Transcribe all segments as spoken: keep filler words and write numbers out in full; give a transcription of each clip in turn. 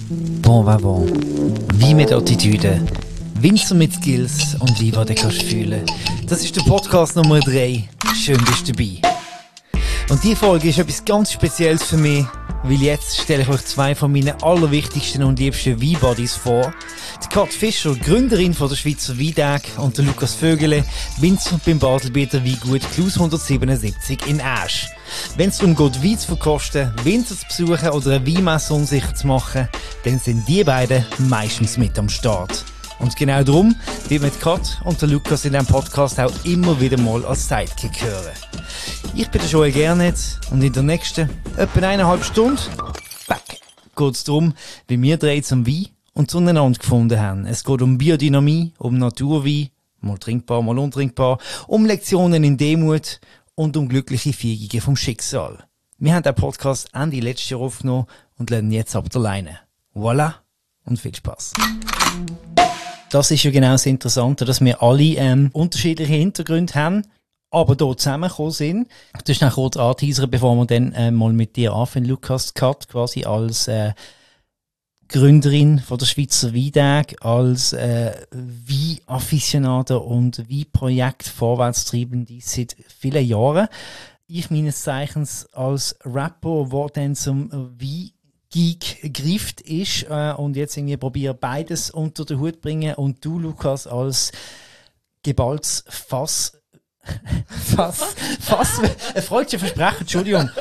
Bon vivant, Wein mit Attitüde, Winzer mit Skills und Wein, den kannst du fühlen. Das ist der Podcast Nummer drei. Schön bist du dabei. Und diese Folge ist etwas ganz Spezielles für mich, weil jetzt stelle ich euch zwei von meinen allerwichtigsten und liebsten Weinbuddies vor. Die Kat Fischer, Gründerin von der Schweizer Weintage, und der Lukas Vögele, Winzer beim Baselbieter Weingut Klaus hundertsiebenundsiebzig in Asch. Wenn es darum geht, Wein zu verkosten, Winzer zu besuchen oder eine Weinmesse unsicher zu machen, dann sind die beiden meistens mit am Start. Und genau darum wird mit Kat und der Lukas in diesem Podcast auch immer wieder mal als Sidekick hören. Ich bin der Joel Gernet und in der nächsten etwa eineinhalb Stunden geht es darum, wie wir drei zum Wein und zueinander gefunden haben. Es geht um Biodynamie, um Naturwein, mal trinkbar, mal untrinkbar, um Lektionen in Demut und um glückliche Fügungen vom Schicksal. Wir haben den Podcast Ende letztes Jahr aufgenommen und lernen jetzt ab der Leine. Voilà und viel Spaß. Das ist ja genau das Interessante, dass wir alle ähm, unterschiedliche Hintergründe haben, aber hier zusammengekommen sind. Du hast noch kurz anteasern, bevor wir dann äh, mal mit dir anfangen, Lukas, Kat, quasi als äh, Gründerin von der Schweizer Weintage, als äh, Wein-Afficionado und Weinprojekt Vorwärtstreibende seit vielen Jahren. Ich meines Zeichens als Rapper, der dann zum Wein Geek greift ist äh, und jetzt irgendwie probiere beides unter den Hut bringen, und du, Lukas, als geballtes Fass Fass Fass ein freudscher Versprechen, Entschuldigung,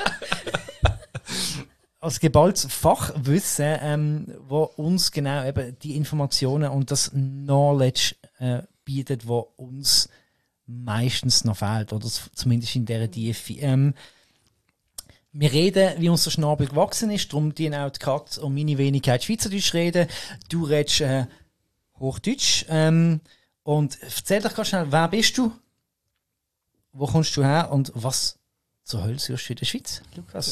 als geballtes Fachwissen, ähm, wo uns genau eben die Informationen und das Knowledge äh, bietet, wo uns meistens noch fehlt, oder zumindest in dieser Tiefe. Ähm, Wir reden, wie unser Schnabel gewachsen ist, darum dienen auch die Kat und meine Wenigkeit Schweizerdeutsch reden. Du redest äh, Hochdeutsch. Ähm, und erzähl doch ganz schnell, wer bist du? Wo kommst du her? Und was zur Hölle suchst du in der Schweiz, Lukas?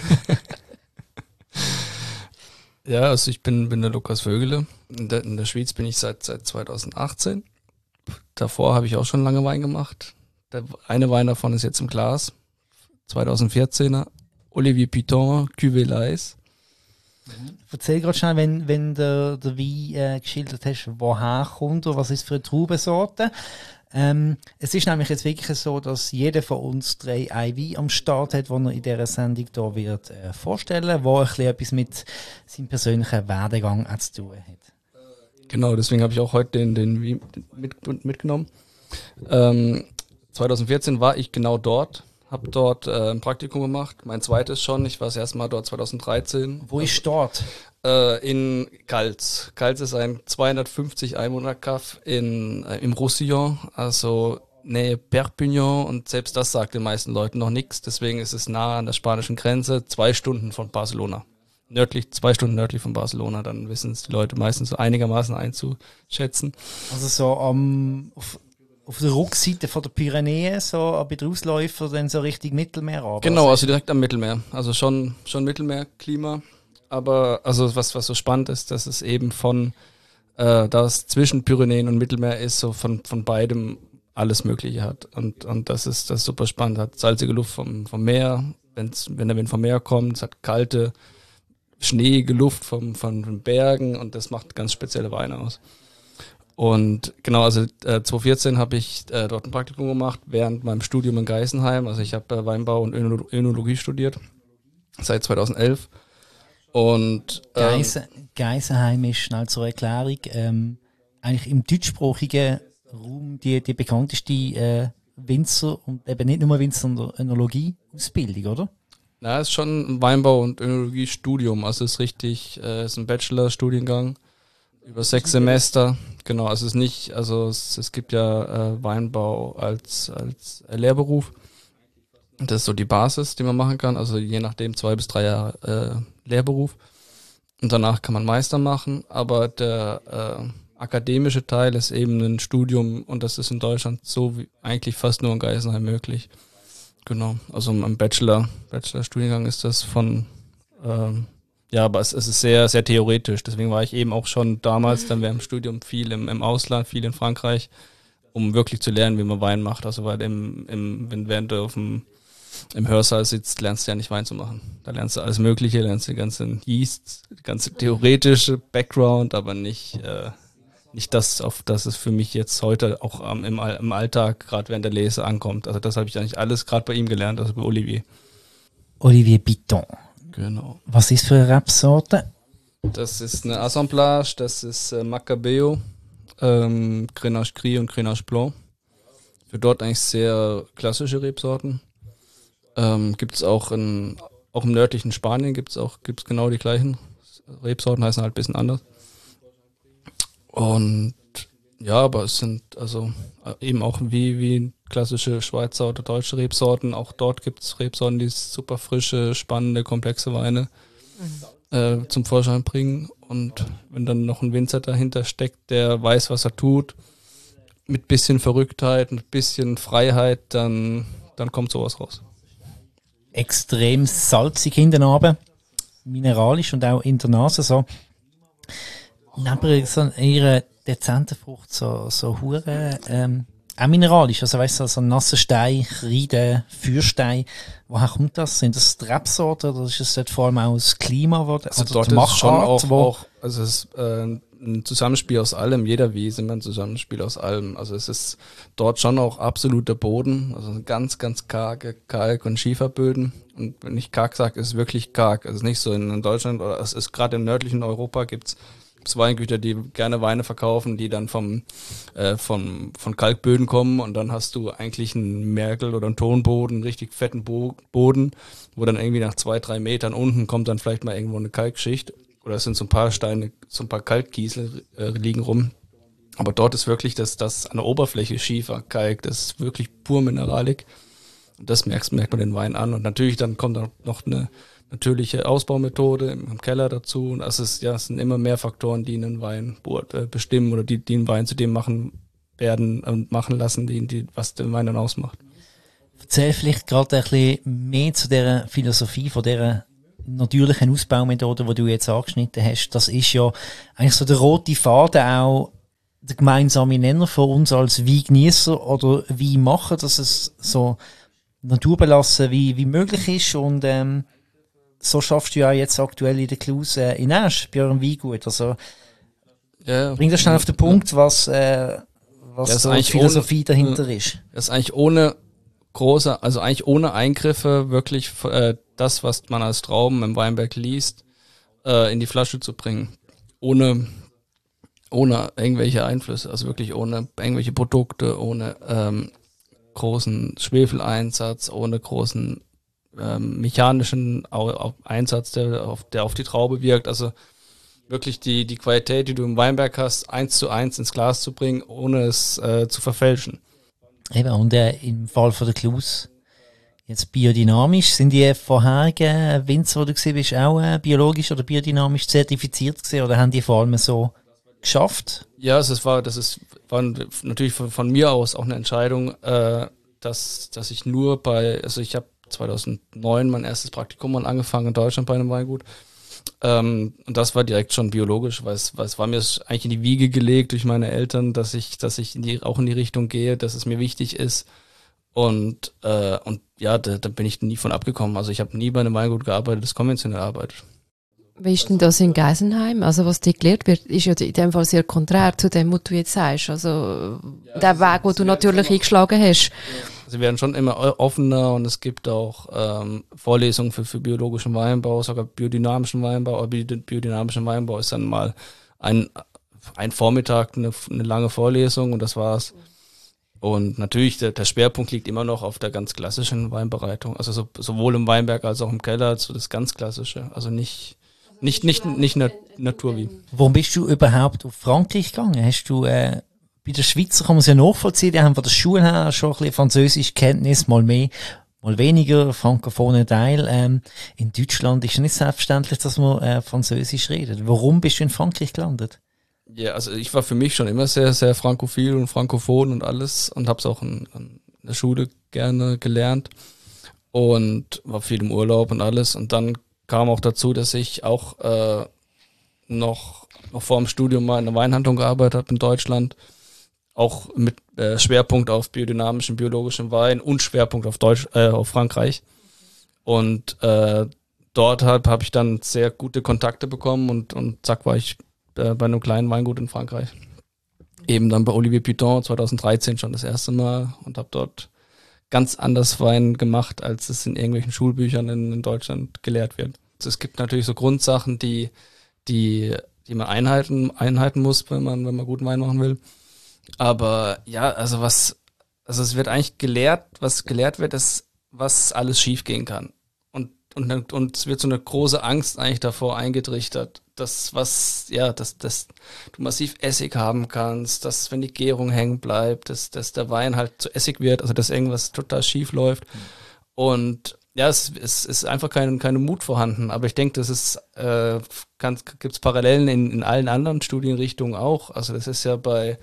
Ja, also ich bin, bin der Lukas Vögele. In der, in der Schweiz bin ich seit, seit zweitausendachtzehn. Davor habe ich auch schon lange Wein gemacht. Der eine Wein davon ist jetzt im Glas. zweitausendvierzehner. Olivier Piton, Cuvée Lais. Erzähl gerade schnell, wenn, wenn der, der Wein äh, geschildert hast, woher kommt er, was ist für eine Traubensorte. Ähm, es ist nämlich jetzt wirklich so, dass jeder von uns drei ein Wein am Start hat, den er in dieser Sendung hier wird, äh, vorstellen, wo ein bisschen etwas mit seinem persönlichen Werdegang auch zu tun hat. Genau, deswegen habe ich auch heute den, den Wein mit, mitgenommen. Ähm, zweitausendvierzehn war ich genau dort. Habe dort äh, ein Praktikum gemacht, mein zweites schon. Ich war das erste Mal dort zweitausenddreizehn. Wo ist dort? Äh, in Gals. Gals ist ein zweihundertfünfzig Einwohner-Kaff in äh, im Roussillon, also Nähe Perpignan, und selbst das sagt den meisten Leuten noch nichts. Deswegen ist es nah an der spanischen Grenze, zwei Stunden von Barcelona. Nördlich, zwei Stunden nördlich von Barcelona, dann wissen es die Leute meistens so einigermaßen einzuschätzen. Also so am... Um, auf der Rückseite von der Pyrenäen, so bei den Ausläufern, dann so Richtung Mittelmeer runter. Genau, also direkt am Mittelmeer. Also schon, schon Mittelmeerklima. Aber also was, was so spannend ist, dass es eben von, äh, da es zwischen Pyrenäen und Mittelmeer ist, so von, von beidem alles Mögliche hat. Und, und das ist das ist super spannend. Hat salzige Luft vom, vom Meer, wenn's, wenn der Wind vom Meer kommt. Es hat kalte, schneeige Luft vom, von den Bergen, und das macht ganz spezielle Weine aus. Und genau, also äh, zweitausendvierzehn habe ich äh, dort ein Praktikum gemacht, während meinem Studium in Geisenheim. Also ich habe äh, Weinbau und Öno- Önologie studiert, seit zweitausendelf. Und ähm, Geisen, Geisenheim ist, schnell zur Erklärung, ähm, eigentlich im deutschsprachigen Raum die, die bekannteste äh, Winzer, und eben nicht nur Winzer, sondern Önologie-Ausbildung, oder? Na, es ist schon ein Weinbau- und Önologie-Studium. Also es ist richtig, äh, es ist ein Bachelor-Studiengang über sechs Semester. Genau, also es ist nicht, also es, es gibt ja äh, Weinbau als, als Lehrberuf. Das ist so die Basis, die man machen kann. Also je nachdem zwei bis drei Jahre äh, Lehrberuf. Und danach kann man Meister machen. Aber der äh, akademische Teil ist eben ein Studium, und das ist in Deutschland so wie eigentlich fast nur in Geisenheim möglich. Genau, also im Bachelor, Bachelor-Studiengang ist das von, ähm, ja, aber es, es ist sehr, sehr theoretisch. Deswegen war ich eben auch schon damals dann während dem Studium viel im, im Ausland, viel in Frankreich, um wirklich zu lernen, wie man Wein macht. Also weil im, im, wenn während du auf dem im Hörsaal sitzt, lernst du ja nicht Wein zu machen. Da lernst du alles Mögliche, lernst den ganzen Yeast, die ganze theoretische Background, aber nicht, äh, nicht das, auf das es für mich jetzt heute auch ähm, im, im Alltag, gerade während der Lese, ankommt. Also das habe ich eigentlich alles gerade bei ihm gelernt, also bei Olivier. Olivier Bitton. Genau. Was ist für eine Rebsorte? Das ist eine Assemblage, das ist äh, Macabeo, ähm, Grenache Gris und Grenache Blanc. Für dort eigentlich sehr klassische Rebsorten. Ähm, gibt es auch, in, auch im nördlichen Spanien gibt es auch gibt's genau die gleichen Rebsorten, heißen halt ein bisschen anders. Und ja, aber es sind also eben auch wie, wie klassische Schweizer oder deutsche Rebsorten. Auch dort gibt es Rebsorten, die super frische, spannende, komplexe Weine mhm. äh, zum Vorschein bringen. Und wenn dann noch ein Winzer dahinter steckt, der weiß, was er tut, mit bisschen Verrücktheit, mit bisschen Freiheit, dann, dann kommt sowas raus. Extrem salzig in den Abend, mineralisch und auch in der Nase so. Neben so ihrer dezenten Frucht so, so hure ähm, auch mineralisch, also weißt du, so ein nasser Stein, Kreide, Feuerstein. Woher kommt das? Sind das die Rebsorten oder ist es dort vor allem auch das Klima? Wo, also oder dort die ist schon auch, wo auch, also es ist äh, ein Zusammenspiel aus allem, jeder Wiese immer ein Zusammenspiel aus allem. Also es ist dort schon auch absoluter Boden, also ganz, ganz karge Kalk- und Schieferböden. Und wenn ich karg sage, ist es wirklich karg. Also es ist nicht so in, in Deutschland, oder es ist gerade im nördlichen Europa gibt's gibt's Weingüter, die gerne Weine verkaufen, die dann vom, äh, vom, von Kalkböden kommen und dann hast du eigentlich einen Mergel oder einen Tonboden, einen richtig fetten Bo- Boden, wo dann irgendwie nach zwei, drei Metern unten kommt dann vielleicht mal irgendwo eine Kalkschicht oder es sind so ein paar Steine, so ein paar Kalkkiesel äh, liegen rum. Aber dort ist wirklich das, das an der Oberfläche Schiefer, Kalk, das ist wirklich pur Mineralik. Und das merkt, merkt man den Wein an. Und natürlich dann kommt auch noch eine natürliche Ausbaumethode im Keller dazu. Und das ist, ja, es sind immer mehr Faktoren, die einen Wein bestimmen oder die, die einen Wein zu dem machen werden und machen lassen, die, die, was den Wein dann ausmacht. Erzähl vielleicht gerade ein bisschen mehr zu dieser Philosophie, von dieser natürlichen Ausbaumethode, die du jetzt angeschnitten hast. Das ist ja eigentlich so der rote Faden auch, der gemeinsame Nenner für uns als Weingenießer oder Weinmacher, dass es so naturbelassen wie, wie möglich ist und ähm, so schaffst du ja jetzt aktuell in der Klaus äh, in Asch bei eurem Weingut. Also ja, bring das schnell auf den Punkt, was, äh, was ja, so die Philosophie ohne, dahinter ist. Das ist eigentlich ohne große, also eigentlich ohne Eingriffe wirklich äh, das, was man als Trauben im Weinberg liest, äh, in die Flasche zu bringen. Ohne ohne irgendwelche Einflüsse, also wirklich ohne irgendwelche Produkte, ohne ähm, großen Schwefeleinsatz, ohne großen ähm, mechanischen Einsatz, der auf, der auf die Traube wirkt. Also wirklich die, die Qualität, die du im Weinberg hast, eins zu eins ins Glas zu bringen, ohne es äh, zu verfälschen. Eben, und äh, im Fall von der Klaus jetzt biodynamisch, sind die vorherigen Winzer, wo du gesehen bist, auch äh, biologisch oder biodynamisch zertifiziert gewesen, oder haben die vor allem so geschafft? Ja, also es war, das ist, war natürlich von, von mir aus auch eine Entscheidung, äh, dass, dass ich nur bei, also ich habe zweitausendneun mein erstes Praktikum mal angefangen in Deutschland bei einem Weingut. Ähm, und das war direkt schon biologisch, weil es, weil es war mir eigentlich in die Wiege gelegt durch meine Eltern, dass ich, dass ich in die, auch in die Richtung gehe, dass es mir wichtig ist. Und, äh, und ja, da, da bin ich nie von abgekommen. Also ich habe nie bei einem Weingut gearbeitet, das konventionell arbeitet. Wie ist denn das in Geisenheim? Also was dir gelehrt wird, ist ja in dem Fall sehr konträr zu dem, was du jetzt sagst. Also ja, der Weg, den du natürlich eingeschlagen hast. Sie werden schon immer offener und es gibt auch ähm, Vorlesungen für, für biologischen Weinbau, sogar biodynamischen Weinbau. Aber biodynamischen Weinbau ist dann mal ein, ein Vormittag eine, eine lange Vorlesung und das war's. Und natürlich, der, der Schwerpunkt liegt immer noch auf der ganz klassischen Weinbereitung. Also so, sowohl im Weinberg als auch im Keller, so das ganz Klassische. Also nicht Nicht, nicht, nicht Nat- Natur wie. Warum bist du überhaupt auf Frankreich gegangen? Hast du, äh, bei der Schweizer kann man es ja nachvollziehen, die haben von der Schule her schon ein bisschen Französisch Kenntnis, mal mehr, mal weniger, frankophone Teil. Ähm, in Deutschland ist es nicht selbstverständlich, dass man äh, Französisch redet. Warum bist du in Frankreich gelandet? Ja, also ich war für mich schon immer sehr, sehr frankophil und frankophon und alles und habe es auch in, in der Schule gerne gelernt und war viel im Urlaub und alles und dann kam auch dazu, dass ich auch äh, noch, noch vor dem Studium mal in der Weinhandlung gearbeitet habe in Deutschland auch mit äh, Schwerpunkt auf biodynamischen, biologischen Wein und Schwerpunkt auf Deutsch, äh, auf Frankreich. Und äh, dort habe hab ich dann sehr gute Kontakte bekommen und, und zack war ich äh, bei einem kleinen Weingut in Frankreich. Eben dann bei Olivier Piton zweitausenddreizehn schon das erste Mal und habe dort ganz anders Wein gemacht, als es in irgendwelchen Schulbüchern in, in Deutschland gelehrt wird. Also es gibt natürlich so Grundsachen, die, die, die man einhalten, einhalten muss, wenn man, wenn man guten Wein machen will. Aber ja, also was, also es wird eigentlich gelehrt, was gelehrt wird, ist, was alles schief gehen kann. Und, und, und es wird so eine große Angst eigentlich davor eingetrichtert, dass was, ja, dass, dass du massiv Essig haben kannst, dass wenn die Gärung hängen bleibt, dass, dass der Wein halt zu Essig wird, also dass irgendwas total schief läuft. Mhm. Und ja, es, es ist einfach kein, keine Mut vorhanden. Aber ich denke, das ist, äh, gibt es Parallelen in, in allen anderen Studienrichtungen auch. Also das ist ja bei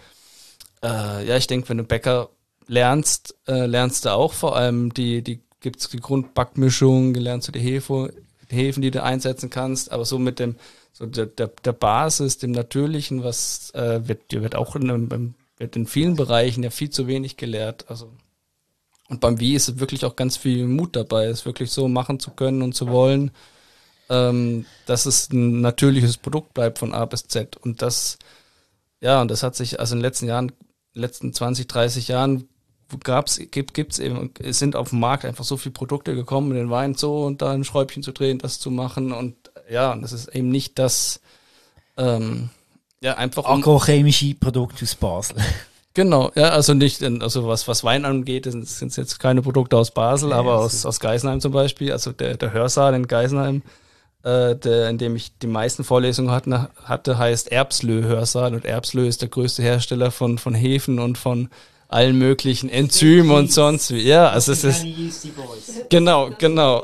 Äh, ja, ich denke, wenn du Bäcker lernst, äh, lernst du auch vor allem die, die gibt's die Grundbackmischung, lernst du die Hefe, die Hefen, die du einsetzen kannst, aber so mit dem, so der, der, der Basis, dem Natürlichen, was äh, wird, wird auch in, einem, wird in vielen Bereichen ja viel zu wenig gelehrt. Also und beim Wie ist wirklich auch ganz viel Mut dabei, es wirklich so machen zu können und zu wollen, ähm, dass es ein natürliches Produkt bleibt von A bis Z. Und das, ja, und das hat sich also in den letzten Jahren letzten zwanzig, dreißig Jahren gab's, gibt, gibt's eben, es sind auf dem Markt einfach so viele Produkte gekommen, den Wein so und da ein Schräubchen zu drehen, das zu machen und ja, und das ist eben nicht das, ähm, ja, einfach um, agrochemische Produkte aus Basel. Genau, ja, also nicht, also was, was Wein angeht, sind es jetzt keine Produkte aus Basel, ja, aber aus, aus Geisenheim zum Beispiel, also der, der Hörsaal in Geisenheim, äh, der, in dem ich die meisten Vorlesungen hatte, hatte heißt Erbslö Hörsaal und Erbslö ist der größte Hersteller von, von Hefen und von allen möglichen Enzymen und sonst wie. Ja, also es ist, genau, genau.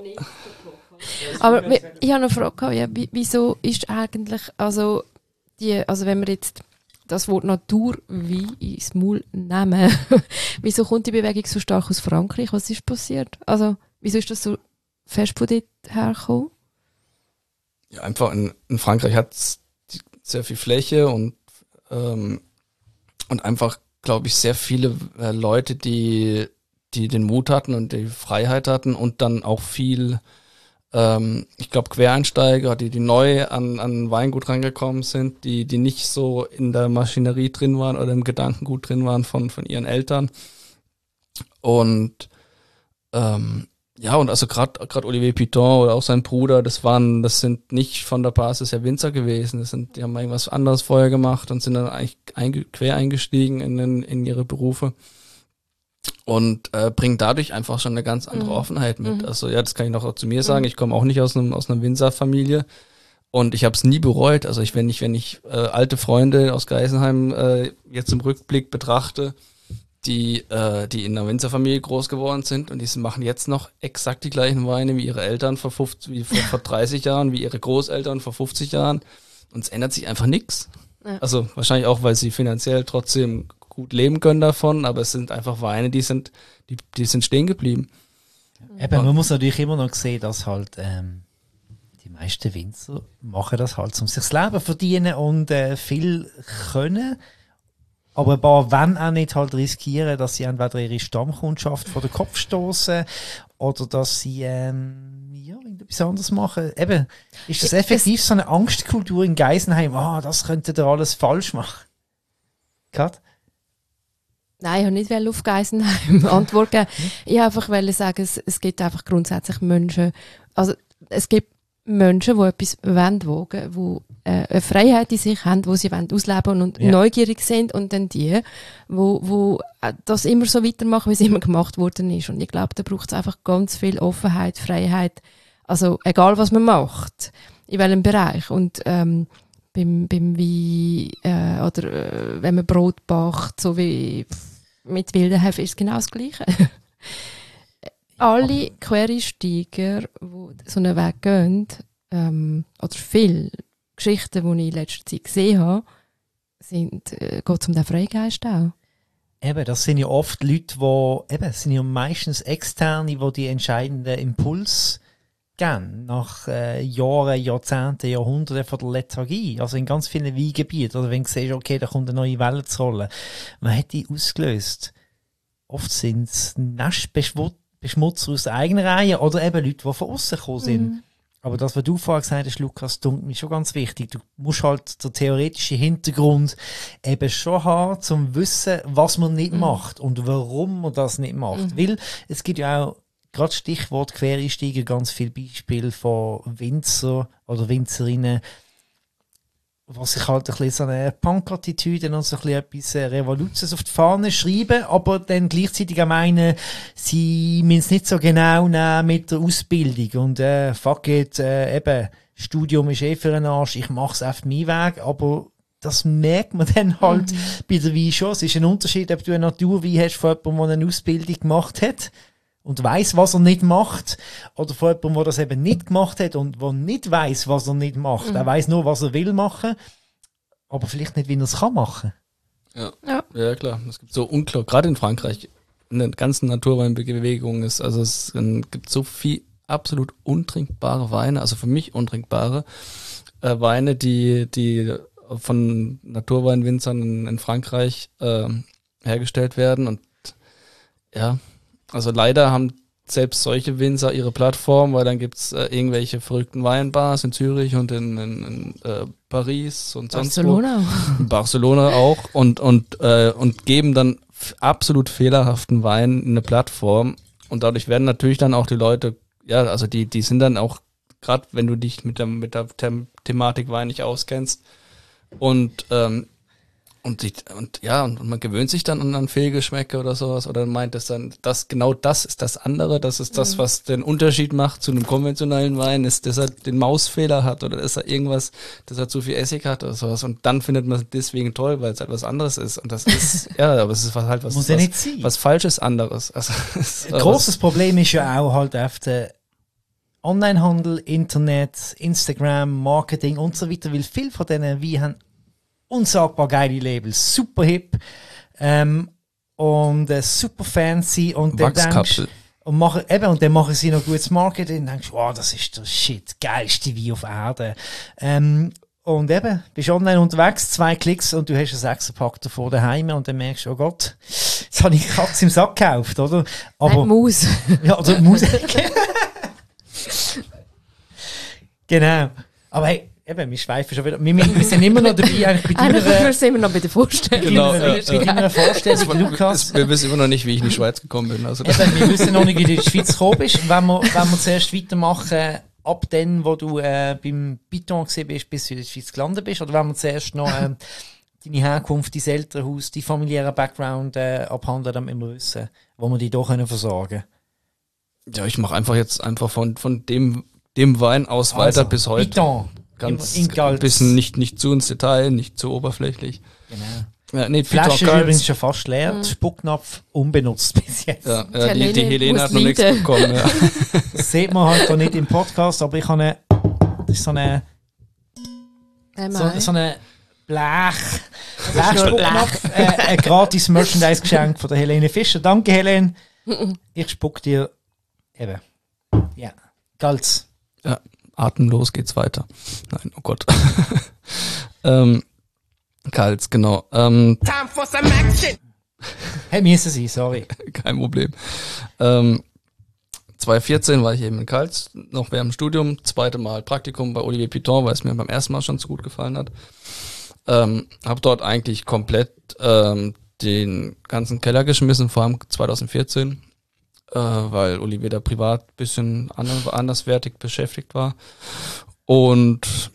Aber ich habe eine Frage, ja, wieso ist eigentlich, also, die, also wenn wir jetzt das Wort Natur wie ins Maul nehmen, wieso kommt die Bewegung so stark aus Frankreich? Was ist passiert? Also, wieso ist das so fest von dort hergekommen? Ja, einfach in, in Frankreich hat es sehr viel Fläche und, ähm, und einfach, glaube ich, sehr viele äh, Leute, die, die den Mut hatten und die Freiheit hatten und dann auch viel, ähm, ich glaube, Quereinsteiger, die, die neu an, an Weingut rangekommen sind, die, die nicht so in der Maschinerie drin waren oder im Gedankengut drin waren von, von ihren Eltern. Und ähm, ja, und also gerade gerade Olivier Piton oder auch sein Bruder, das waren, das sind nicht von der Basis her Winzer gewesen. Das sind, die haben irgendwas anderes vorher gemacht und sind dann eigentlich einge, quer eingestiegen in, in, in ihre Berufe und äh, bringen dadurch einfach schon eine ganz andere mhm. Offenheit mit. Mhm. Also ja, das kann ich noch auch zu mir sagen. Mhm. Ich komme auch nicht aus einem aus einer Winzerfamilie und ich habe es nie bereut. Also ich, wenn ich wenn ich äh, alte Freunde aus Geisenheim äh, jetzt im Rückblick betrachte, die äh, die in einer Winzerfamilie groß geworden sind und die machen jetzt noch exakt die gleichen Weine wie ihre Eltern vor fünfzig, wie vor, vor dreißig Jahren, wie ihre Großeltern vor fünfzig Jahren und es ändert sich einfach nichts. Ja. Also wahrscheinlich auch, weil sie finanziell trotzdem gut leben können davon, aber es sind einfach Weine, die sind die, die sind stehen geblieben. Eben, man muss natürlich immer noch sehen, dass halt ähm, die meisten Winzer machen das halt, um sich das Leben verdienen und äh, viel können. Aber ein paar wollen auch nicht halt riskieren, dass sie entweder ihre Stammkundschaft vor den Kopf stoßen oder dass sie ähm, ja, etwas anderes machen. Eben, ist das effektiv so eine Angstkultur in Geisenheim? Ah, oh, das könnte ihr alles falsch machen. Kat? Nein, ich wollte nicht auf Geisenheim Antwort geben. Ich wollte einfach sagen, es, es gibt einfach grundsätzlich Menschen, also es gibt Menschen, die etwas wollen, wagen, die äh, eine Freiheit in sich haben, die sie wollen ausleben und ja. neugierig sind und dann die, wo, wo das immer so weitermachen, wie es immer gemacht worden ist. Und ich glaube, da braucht es einfach ganz viel Offenheit, Freiheit, also egal was man macht, in welchem Bereich. Und ähm, beim, beim Wein äh, oder äh, wenn man Brot backt, so wie mit wilden Hefe, ist es genau das Gleiche. Alle Quereinsteiger, die so einen Weg gehen, ähm, oder viele Geschichten, die ich in letzter Zeit gesehen habe, sind, äh, geht es um den Freigeist auch. Eben, das sind ja oft Leute, die, eben, es sind ja meistens Externe, die die entscheidenden Impulse gern, nach äh, Jahren, Jahrzehnten, Jahrhunderten von der Lethargie. Also in ganz vielen Weingebieten. Oder wenn du siehst, okay, da kommt eine neue Welle zu rollen. Man hat die ausgelöst. Oft sind es Nestbeschmutzer aus der eigenen Reihe oder eben Leute, die von außen gekommen sind. Mhm. Aber das, was du vorher gesagt hast, Lukas, dunkelt mir schon ganz wichtig. Du musst halt den theoretischen Hintergrund eben schon haben, um zu wissen, was man nicht mhm. macht und warum man das nicht macht. Mhm. Weil es gibt ja auch, gerade Stichwort Quereinsteiger, ganz viele Beispiele von Winzer oder Winzerinnen, was sich halt ein bisschen so eine Punk-Attitüde und so ein bisschen etwas Revolutions auf die Fahne schreiben, aber dann gleichzeitig auch meinen, sie müssen es nicht so genau nehmen mit der Ausbildung und äh, fuck it, äh, eben, Studium ist eh für einen Arsch, ich mache es auf meinen Weg, aber das merkt man dann halt mhm. bei der Wein schon. Es ist ein Unterschied, ob du eine Naturwein hast von jemandem, der eine Ausbildung gemacht hat und weiss, was er nicht macht, oder von jemandem, der das eben nicht gemacht hat und der nicht weiss, was er nicht macht. Mhm. Er weiss nur, was er will machen, aber vielleicht nicht, wie er es kann machen. Ja, ja. ja klar. Es gibt so unklar, gerade in Frankreich, in der ganzen Naturweinbewegung ist, also es gibt so viel absolut untrinkbare Weine, also für mich untrinkbare äh, Weine, die, die von Naturweinwinzern in, in Frankreich äh, hergestellt werden und ja, also leider haben selbst solche Winzer ihre Plattform, weil dann gibt's äh, irgendwelche verrückten Weinbars in Zürich und in, in, in äh, Paris und sonst Barcelona. wo. In Barcelona auch und und äh, und geben dann f- absolut fehlerhaften Wein eine Plattform und dadurch werden natürlich dann auch die Leute, ja, also die die sind dann auch, gerade wenn du dich mit der mit der The- Thematik Wein nicht auskennst und ähm, Und, die, und ja, und man gewöhnt sich dann an Fehlgeschmäcke oder sowas oder meint es dann, das genau das ist das andere, das ist das, was den Unterschied macht zu einem konventionellen Wein, ist, dass er den Mausfehler hat oder dass er irgendwas, dass er zu viel Essig hat oder sowas und dann findet man es deswegen toll, weil es etwas anderes ist und das ist, ja, aber es ist halt was, Muss was, ja nicht sein. was Falsches anderes. Also, Ein großes Problem ist ja auch halt auf der Onlinehandel, Internet, Instagram, Marketing und so weiter, weil viele von denen wie haben unsagbar geile Labels, super hip ähm, und äh, super fancy und dann denkst, und machen eben und dann machen sie noch gutes Marketing und denkst, wow, das ist der Shit, geilste Wein auf Erden. Ähm, und eben, bist online unterwegs, zwei Klicks und du hast einen Sechserpack davor daheim und dann merkst du, oh Gott, jetzt habe ich Katze im Sack gekauft, oder? Aber Ein Maus. Ja, oder Maus. Genau. Aber hey, eben, wir schweifen schon wieder. Wir, wir sind immer noch dabei, eigentlich bei deiner... Wir sind immer noch bei der Vorstellung. Genau, bei deiner Vorstellung, Lukas. Wir wissen immer noch nicht, wie ich in die Schweiz gekommen bin. Also eben, wir wissen noch nicht, wie du in die Schweiz gekommen bist. Wenn wir, wenn wir zuerst weitermachen, ab dann, wo du äh, beim Piton gewesen bist, bis du in der Schweiz gelandet bist, oder wenn wir zuerst noch äh, deine Herkunft, dein Elternhaus, dein familiärer Background äh, abhandeln, damit wir wissen, wo wir dich hier können versorgen. Ja, ich mache einfach jetzt einfach von, von dem, dem Wein aus also, weiter bis heute. Piton. Ganz ein bisschen nicht, nicht zu ins Detail, nicht zu oberflächlich. Genau. Ja, nee, die Flasche ist übrigens schon fast leer, mhm. Spucknapf unbenutzt bis jetzt. Ja, ja, die, die Helene hat noch nichts bekommen. Ja. Das sieht man halt auch nicht im Podcast, aber ich habe eine, das ist so eine, so, so eine Blech, Blech-Spucknapf, äh, ein gratis Merchandise-Geschenk von der Helene Fischer. Danke, Helene. Ich spuck dir eben. Ja, Galz. Ja. Atemlos geht's weiter. Nein, oh Gott. ähm, Kals, genau. Ähm, Time for some action. Hey, mir ist es sie, sorry. Kein Problem. Ähm, zwanzig vierzehn war ich eben in Kals, noch während dem Studium, zweite Mal Praktikum bei Olivier Piton, weil es mir beim ersten Mal schon so gut gefallen hat. Ähm, hab dort eigentlich komplett ähm, den ganzen Keller geschmissen, vor allem zwanzig vierzehn. Äh, weil Olivier da privat ein bisschen anders, anderswertig beschäftigt war. Und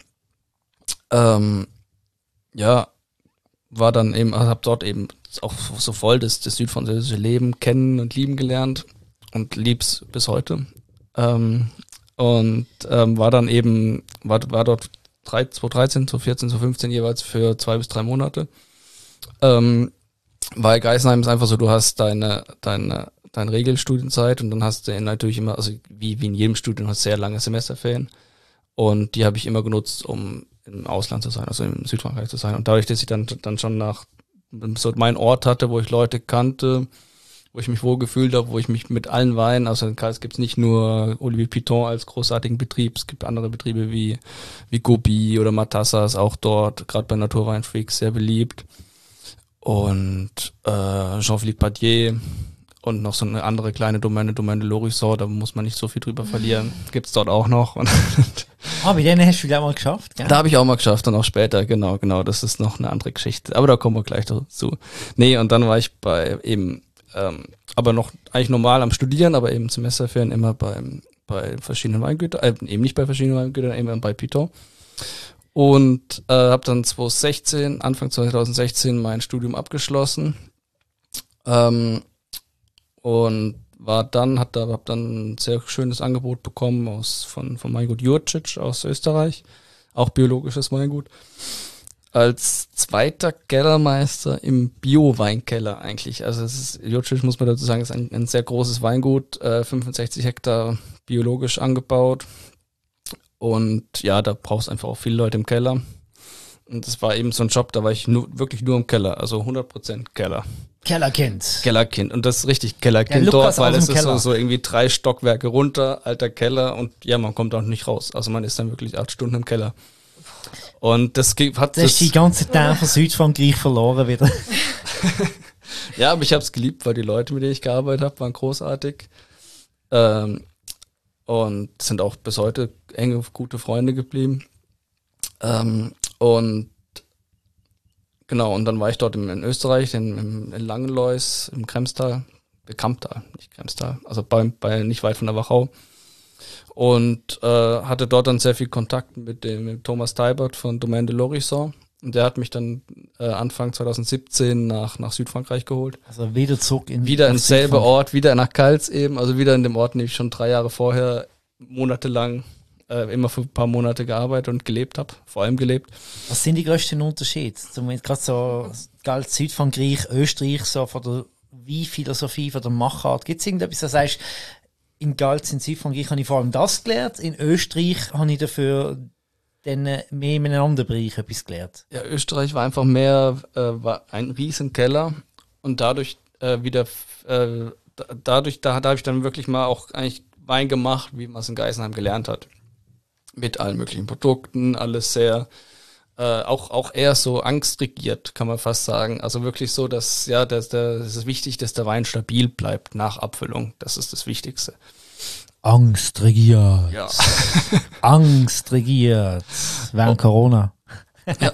ähm, ja, war dann eben, also hab dort eben auch so voll das, das südfranzösische Leben kennen und lieben gelernt und lieb's bis heute. Ähm, und ähm, war dann eben, war, war dort zwanzig dreizehn, zwanzig vierzehn, zwanzig fünfzehn jeweils für zwei bis drei Monate. Ähm, weil Geisenheim ist einfach so, du hast deine, deine deine Regelstudienzeit und dann hast du natürlich immer, also wie, wie in jedem Studium, hast sehr lange Semesterferien und die habe ich immer genutzt, um im Ausland zu sein, also in Südfrankreich zu sein und dadurch, dass ich dann dann schon nach so meinen Ort hatte, wo ich Leute kannte wo ich mich wohl gefühlt habe, wo ich mich mit allen Weinen, also in Kals gibt es nicht nur Olivier Piton als großartigen Betrieb, es gibt andere Betriebe wie wie Gobi oder Matassa ist auch dort, gerade bei Naturweinfreaks sehr beliebt. Und äh, Jean-Philippe Padier und noch so eine andere kleine Domaine, Domaine de l'Horizon, da muss man nicht so viel drüber verlieren, gibt's dort auch noch. Und ah, bei denen hast du gleich mal geschafft, gell? Da habe ich auch mal geschafft und auch später, genau, genau, das ist noch eine andere Geschichte, aber da kommen wir gleich dazu. Nee, und dann war ich bei eben, ähm, aber noch eigentlich normal am Studieren, aber eben Semesterferien immer beim, bei verschiedenen Weingütern, äh, eben nicht bei verschiedenen Weingütern, eben bei Piton. Und äh, habe dann zwanzig sechzehn, Anfang zwanzig sechzehn mein Studium abgeschlossen ähm, und war dann, hat da, hab dann ein sehr schönes Angebot bekommen aus von vom Weingut Jurčić aus Österreich, auch biologisches Weingut, als zweiter Kellermeister im Bio-Weinkeller eigentlich. Also es ist, Jurčić, muss man dazu sagen, ist ein, ein sehr großes Weingut, äh, fünfundsechzig Hektar biologisch angebaut. Und ja, da brauchst du einfach auch viele Leute im Keller. Und das war eben so ein Job, da war ich nur, wirklich nur im Keller, also hundert Prozent Keller. Kellerkind. Kellerkind. Und das ist richtig Kellerkind Ja, dort, weil aus es dem ist so, Keller. so irgendwie drei Stockwerke runter, alter Keller und ja, man kommt auch nicht raus. Also man ist dann wirklich acht Stunden im Keller. Und das ge- hat Das ist die ganze Teil von Südfrankreich verloren wieder. Ja, aber ich habe es geliebt, weil die Leute, mit denen ich gearbeitet habe, waren großartig. Ähm, und sind auch bis heute enge, gute Freunde geblieben. Ähm, und genau, und dann war ich dort in, in Österreich, in, in, in Langenlois, im Kremstal, äh, Kamptal, nicht Kremstal, also bei, bei nicht weit von der Wachau. Und äh, hatte dort dann sehr viel Kontakt mit dem mit Thomas Teibert von Domaine de l'Horizon. Und der hat mich dann äh, Anfang zwanzig siebzehn nach, nach Südfrankreich geholt. Also wieder zurück in Wieder nach ins selbe Südfrankreich. Ort, wieder nach Kals eben, also wieder in dem Ort, in dem ich schon drei Jahre vorher monatelang äh, immer für ein paar Monate gearbeitet und gelebt habe, vor allem gelebt. Was sind die grössten Unterschiede? Zumindest gerade so Galt Südfrankreich, Österreich, so von der Weinphilosophie, von der Machart. Gibt es irgendetwas, das heißt, in Galt, in Südfrankreich habe ich vor allem das gelernt, in Österreich habe ich dafür dann mehr in einem anderen Bereich etwas gelernt. Ja, Österreich war einfach mehr, äh, war ein riesen Keller und dadurch äh, wieder, äh, da, dadurch, da, da habe ich dann wirklich mal auch eigentlich Wein gemacht, wie man es in Geisenheim gelernt hat. Mit allen möglichen Produkten, alles sehr, äh, auch, auch eher so angstregiert, kann man fast sagen. Also wirklich so, dass, ja, das, das ist wichtig, dass der Wein stabil bleibt nach Abfüllung. Das ist das Wichtigste. Angst regiert. Ja. Angst regiert. Während Oh. Corona. Ja.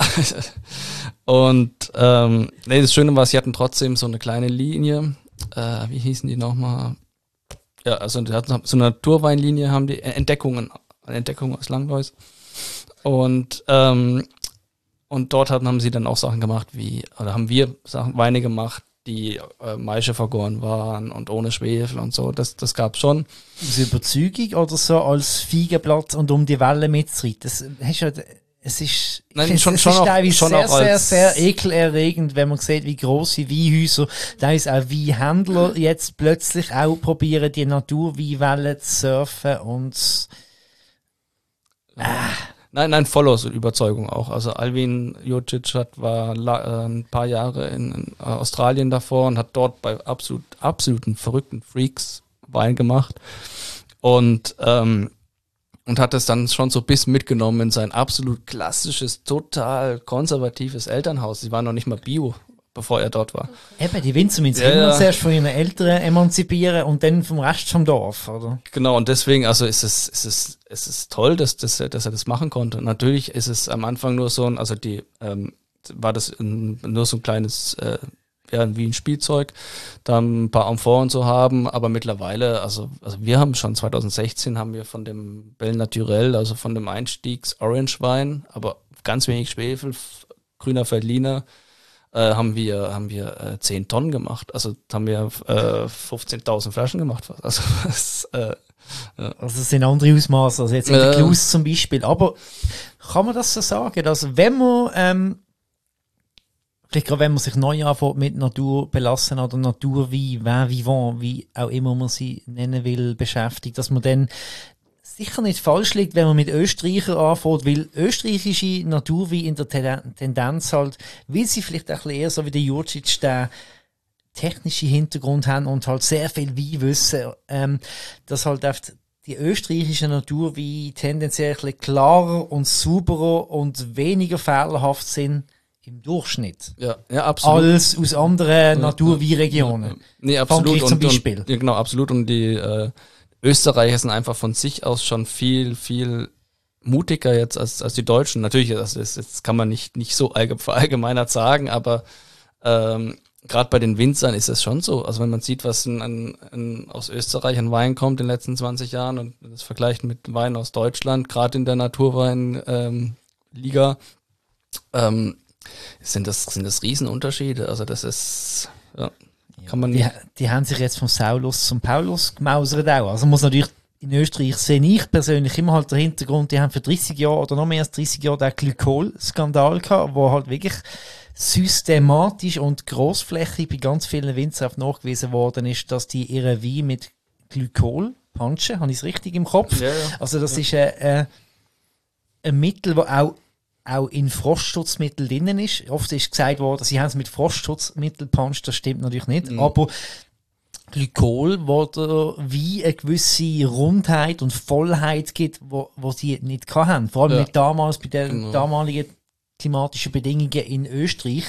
Und ähm, nee, das Schöne war, sie hatten trotzdem so eine kleine Linie. Äh, wie hießen die nochmal? Ja, also die hatten so eine Naturweinlinie, haben die Entdeckungen, Entdeckungen aus Langlois. Und ähm, und dort hatten, haben sie dann auch Sachen gemacht, wie, oder haben wir Sachen, Weine gemacht, die äh, Maische vergoren waren und ohne Schwefel und so. Das, das gab's schon. Aus Überzeugung oder so als Feigenblatt und um die Welle mitzureiten? Das hast ja, es ist, Nein, es, schon- es schon ist auch- teilweise schon sehr, auch als- sehr, sehr ekelerregend, wenn man sieht, wie grosse Weinhäuser, teilweise auch Weinhändler jetzt plötzlich auch probieren, die Naturweinwelle zu surfen und Nein, nein, voll aus Überzeugung auch. Also Alvin Jurčić hat war la, äh, ein paar Jahre in, in Australien davor und hat dort bei absolut absoluten verrückten Freaks Wein gemacht und ähm, und hat es dann schon so bis mitgenommen in sein absolut klassisches, total konservatives Elternhaus. Sie waren noch nicht mal Bio, bevor er dort war. eben, die Winzer müssen sich Ja, immer ja. zuerst von ihren Eltern emanzipieren und dann vom Rest vom Dorf, oder? Genau, und deswegen, also ist es, ist es, es ist toll, dass, dass, er, dass er das machen konnte. Natürlich ist es am Anfang nur so ein, also die, ähm, war das ein, nur so ein kleines, äh, ja, wie ein Spielzeug, da ein paar Amphoren zu haben, aber mittlerweile, also, also wir haben schon zwanzig sechzehn haben wir von dem Belle Naturel, also von dem Einstiegs-Orange-Wein, aber ganz wenig Schwefel, f- grüner Veltliner, äh, haben wir, haben wir äh, zehn Tonnen gemacht. Also haben wir äh, fünfzehntausend Flaschen gemacht. Also das, äh, Also es sind andere Ausmaße, also jetzt in der Ja. Klaus zum Beispiel. Aber kann man das so sagen, dass wenn man, ähm, vielleicht gerade wenn man sich neu anfängt mit Natur belassen oder Naturwein, Vin vivant, wie auch immer man sie nennen will, beschäftigt, dass man dann sicher nicht falsch liegt, wenn man mit Österreicher anfängt, weil österreichische Naturwein in der Ten- Tendenz halt, weil sie vielleicht auch ein bisschen eher so wie der Jurčić, der technische Hintergrund haben und halt sehr viel Wein wissen, ähm, dass halt oft die österreichische Naturweine tendenziell ein bisschen klarer und sauberer und weniger fehlerhaft sind im Durchschnitt. Ja, ja, absolut. Als aus anderen Naturweinregionen. Ja, nee, absolut. Frankreich zum und, Beispiel. Und, ja, genau, absolut. Und die äh, Österreicher sind einfach von sich aus schon viel, viel mutiger jetzt als, als die Deutschen. Natürlich, das, ist, das kann man nicht, nicht so allge- verallgemeinert sagen, aber ähm, gerade bei den Winzern ist es schon so. Also wenn man sieht, was in, in, in, aus Österreich an Wein kommt in den letzten zwanzig Jahren und das vergleicht mit Wein aus Deutschland, gerade in der Naturwein-Liga, ähm, ähm, sind das, sind das Riesenunterschiede. Also das ist, ja, kann man die, nicht. die haben sich jetzt vom Saulus zum Paulus gemausert auch. Also muss natürlich in Österreich sehe ich persönlich immer halt der Hintergrund, die haben für dreißig Jahre oder noch mehr als dreißig Jahre den Glykol-Skandal gehabt, wo halt wirklich systematisch und grossflächig bei ganz vielen Winzern nachgewiesen worden ist, dass die ihre Wein mit Glykol punchen. Habe ich es richtig im Kopf? Ja, ja. Also das ja. ist äh, äh, ein Mittel, das auch, auch in Frostschutzmitteln drin ist. Oft ist gesagt worden, sie haben es mit Frostschutzmitteln puncht, das stimmt natürlich nicht. Mhm. Aber Glykol, wo der Wein eine gewisse Rundheit und Vollheit gibt, wo, wo sie nicht hatten. Vor allem ja. mit damals, bei den genau. damaligen klimatischen Bedingungen in Österreich.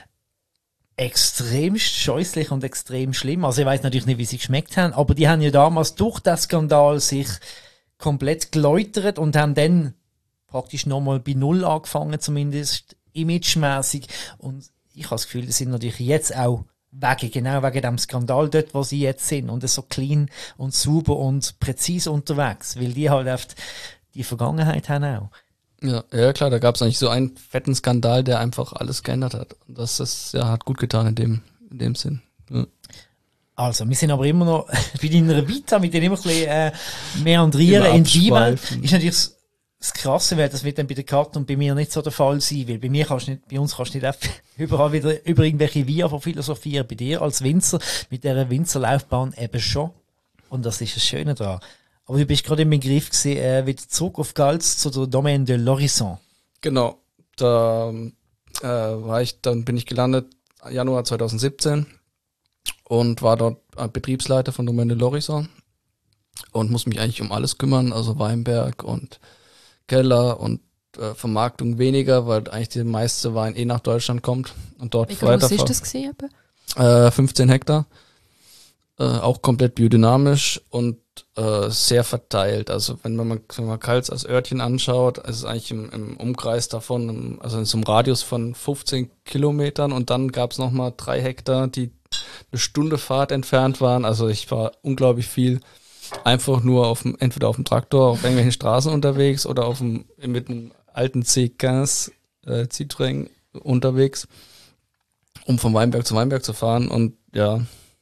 Extrem scheußlich und extrem schlimm. Also ich weiss natürlich nicht, wie sie geschmeckt haben, aber die haben ja damals durch den Skandal sich komplett geläutert und haben dann praktisch nochmal bei Null angefangen, zumindest imagemäßig. Und ich habe das Gefühl, die sind natürlich jetzt auch wegen, genau wegen dem Skandal dort, wo sie jetzt sind und so clean und sauber und präzise unterwegs, weil die halt oft die Vergangenheit haben auch. Ja, ja klar, da gab es eigentlich so einen fetten Skandal, der einfach alles geändert hat. Und das ist, ja, hat gut getan in dem, in dem Sinn. Ja. Also, wir sind aber immer noch bei deiner Vita, mit denen immer ein bisschen äh, meandrieren in die Welt. Ist natürlich das Krasse, weil das wird dann bei der Karte und bei mir nicht so der Fall sein, weil bei mir kannst du nicht, bei uns kannst du nicht überall wieder über irgendwelche Weine philosophieren, bei dir als Winzer mit dieser Winzerlaufbahn eben schon. Und das ist das Schöne daran. Aber du bist gerade im Begriff gewesen, äh, wieder zurück auf Gals zu der Domaine de l'Horizon. Genau, da äh, war ich, dann bin ich gelandet Januar zwanzig siebzehn und war dort Betriebsleiter von Domaine de l'Horizon und muss mich eigentlich um alles kümmern, also Weinberg und Keller und äh, Vermarktung weniger, weil eigentlich die meiste Wein eh nach Deutschland kommt und dort Wie groß ist das gewesen? Äh, fünfzehn Hektar, äh, auch komplett biodynamisch und äh, sehr verteilt. Also wenn man mal Kals als Örtchen anschaut, ist es eigentlich im, im Umkreis davon, also in so einem Radius von fünfzehn Kilometern und dann gab es nochmal drei Hektar, die eine Stunde Fahrt entfernt waren. Also ich war unglaublich viel einfach nur auf dem, entweder auf dem Traktor auf irgendwelchen Straßen unterwegs oder auf dem, mit einem alten C fünfzehn äh, Citroën unterwegs, um von Weinberg zu Weinberg zu fahren und ja.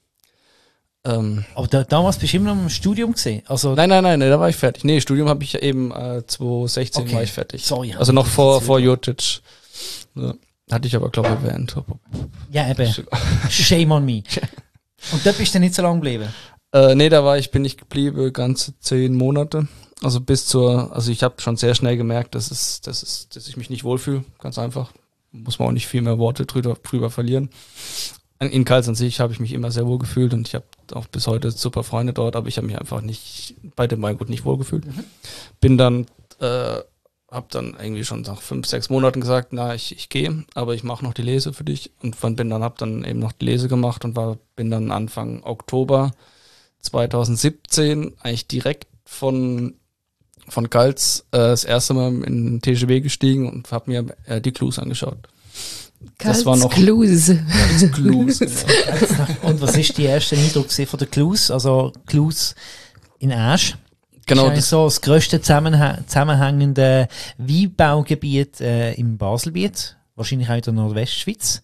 Ähm, Aber da, damals bist du immer noch im Studium gesehen? Also nein, nein, nein, da war ich fertig. Nee, Studium habe ich ja eben äh, zwanzig sechzehn okay. war ich fertig. Sorry. Also noch vor, vor Jotic. Ja. Hatte ich aber, glaube ich, erwähnt. Ja, eben. Shame on me. Und dort bist du nicht so lange geblieben? Äh, nee, da war ich, bin ich geblieben ganze zehn Monate. Also bis zur, also ich habe schon sehr schnell gemerkt, dass es, dass es, dass ich mich nicht wohlfühle. Ganz einfach. Muss man auch nicht viel mehr Worte drüber, drüber verlieren. In Kals an sich habe ich mich immer sehr wohl gefühlt und ich habe auch bis heute super Freunde dort, aber ich habe mich einfach nicht bei dem Weingut nicht wohl gefühlt. Mhm. Bin dann, äh, habe dann irgendwie schon nach fünf, sechs Monaten gesagt, na, ich, ich gehe, aber ich mache noch die Lese für dich und bin dann, habe dann eben noch die Lese gemacht und war, bin dann Anfang Oktober zwanzig siebzehn eigentlich direkt von von Kals äh, das erste Mal in den T G B gestiegen und habe mir äh, die Clues angeschaut. Kals das war noch Clues. Kals Clues, genau. Und was ist die erste Eindruck von der Clues? Also Clues in Asch. Genau. Das ist so das grösste zusammenhä- zusammenhängende Weinbaugebiet äh, im Baselbiet. Wahrscheinlich auch in der Nordwestschweiz.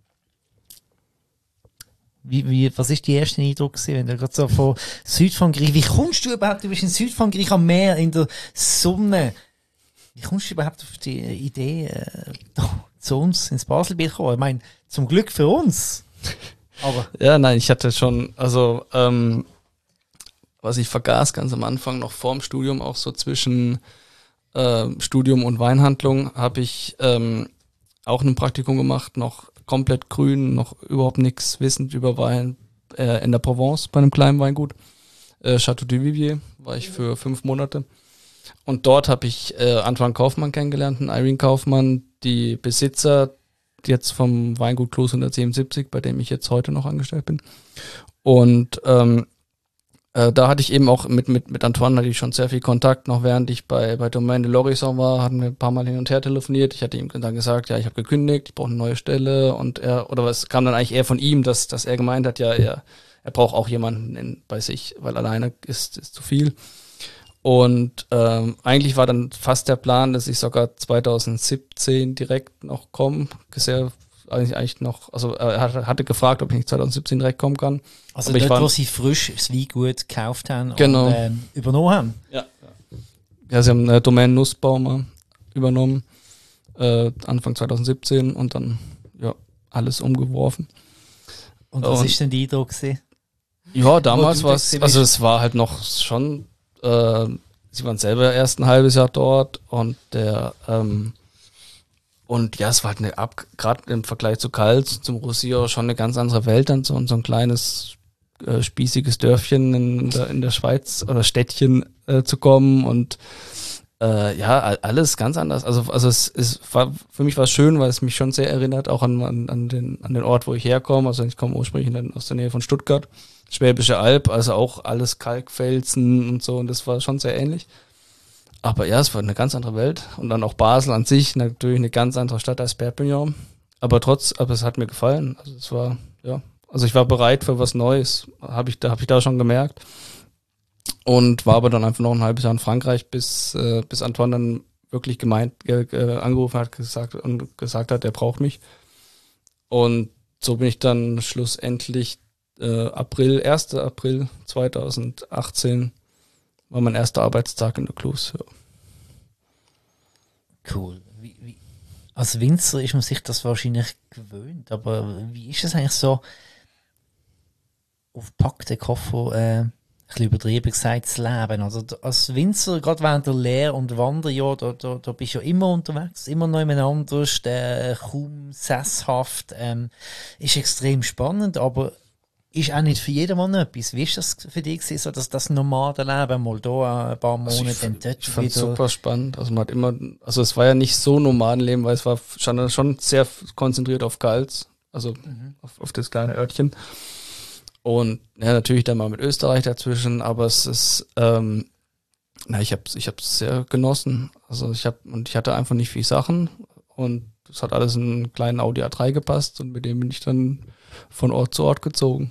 Wie, wie, was ist die erste Eindruck gewesen, wenn du gerade so von Südfrankreich, wie kommst du überhaupt, du bist in Südfrankreich am Meer, in der Sonne. Wie kommst du überhaupt auf die Idee, äh, zu uns ins Baselbiet zu kommen? Ich meine, zum Glück für uns. Aber. Ja, nein, ich hatte schon, also, ähm, was ich vergaß ganz am Anfang, noch vorm Studium, auch so zwischen äh, Studium und Weinhandlung, habe ich ähm, auch ein Praktikum gemacht, noch komplett grün, noch überhaupt nichts wissend über Wein, äh, in der Provence bei einem kleinen Weingut. Äh, Château du Vivier war ich für fünf Monate. Und dort habe ich äh, Antoine Kaufmann kennengelernt, und Irene Kaufmann, die Besitzer jetzt vom Weingut Clos hundertsiebenundsiebzig, bei dem ich jetzt heute noch angestellt bin. Und ähm, äh, da hatte ich eben auch mit, mit, mit Antoine hatte ich schon sehr viel Kontakt, noch während ich bei, bei Domaine de l'Horizon war, hatten wir ein paar Mal hin und her telefoniert. Ich hatte ihm dann gesagt, ja, ich habe gekündigt, ich brauche eine neue Stelle, und er, oder was kam dann eigentlich eher von ihm, dass, dass er gemeint hat, ja, er, er braucht auch jemanden in, bei sich, weil alleine ist, ist zu viel. Und ähm, eigentlich war dann fast der Plan, dass ich sogar zweitausendsiebzehn direkt noch komme. Sehr, eigentlich, eigentlich noch, also er hatte, hatte gefragt, ob ich nicht zweitausendsiebzehn direkt kommen kann. Also aber dort, ich war, wo sie frisch das Weingut gekauft haben genau. und ähm, übernommen haben. Ja, ja, sie haben eine Domaine Nussbaumer übernommen, äh, Anfang zweitausendsiebzehn, und dann ja alles umgeworfen. Und was und, ist denn der Eindruck gewesen? Ja, damals war es, also es war halt noch schon, äh, sie waren selber erst ein halbes Jahr dort, und der, ähm, und ja, es war halt eine, ab, gerade im Vergleich zu Kals, zum Roussillon, schon eine ganz andere Welt, dann so, so ein kleines, äh, spießiges Dörfchen in der, in der Schweiz oder Städtchen äh, zu kommen, und äh, ja, alles ganz anders. Also, also es, es war, für mich war es schön, weil es mich schon sehr erinnert, auch an, an, an, den, an den Ort, wo ich herkomme. Also ich komme ursprünglich in, aus der Nähe von Stuttgart. Schwäbische Alb, also auch alles Kalkfelsen und so, und das war schon sehr ähnlich. Aber ja, es war eine ganz andere Welt, und dann auch Basel an sich, natürlich eine ganz andere Stadt als Perpignan, aber trotz, aber es hat mir gefallen, also es war, ja, also ich war bereit für was Neues, habe ich da, habe ich da schon gemerkt, und war aber dann einfach noch ein halbes Jahr in Frankreich, bis, äh, bis Antoine dann wirklich gemeint, äh, äh, angerufen hat, gesagt, und gesagt hat, er braucht mich, und so bin ich dann schlussendlich Äh, April, erster April zweitausendachtzehn war mein erster Arbeitstag in der Clos. Ja. Cool. Wie, wie, als Winzer ist man sich das wahrscheinlich gewöhnt, aber wie ist es eigentlich so, auf packten Koffer, äh, ein bisschen übertrieben gesagt, zu leben? Also als Winzer, gerade während der Lehr- und Wanderjahr, da, da, da bist du ja immer unterwegs, immer noch jemand anders, äh, kaum sesshaft, ähm, ist extrem spannend, aber ist auch nicht für jedermann etwas. Wie ist das für dich gewesen, so dass das Nomadenleben mal da ein paar Monate, also dann dort ich fand es wieder? super spannend. Also man hat immer, also es war ja nicht so Nomadenleben, weil es war schon, schon sehr konzentriert auf Kals, also mhm. auf, auf das kleine Örtchen. Und ja, natürlich dann mal mit Österreich dazwischen, aber es ist, ähm, na, ich habe ich hab's sehr genossen. Also ich habe und ich hatte einfach nicht viel Sachen, und es hat alles in einen kleinen Audi A drei gepasst, und mit dem bin ich dann von Ort zu Ort gezogen.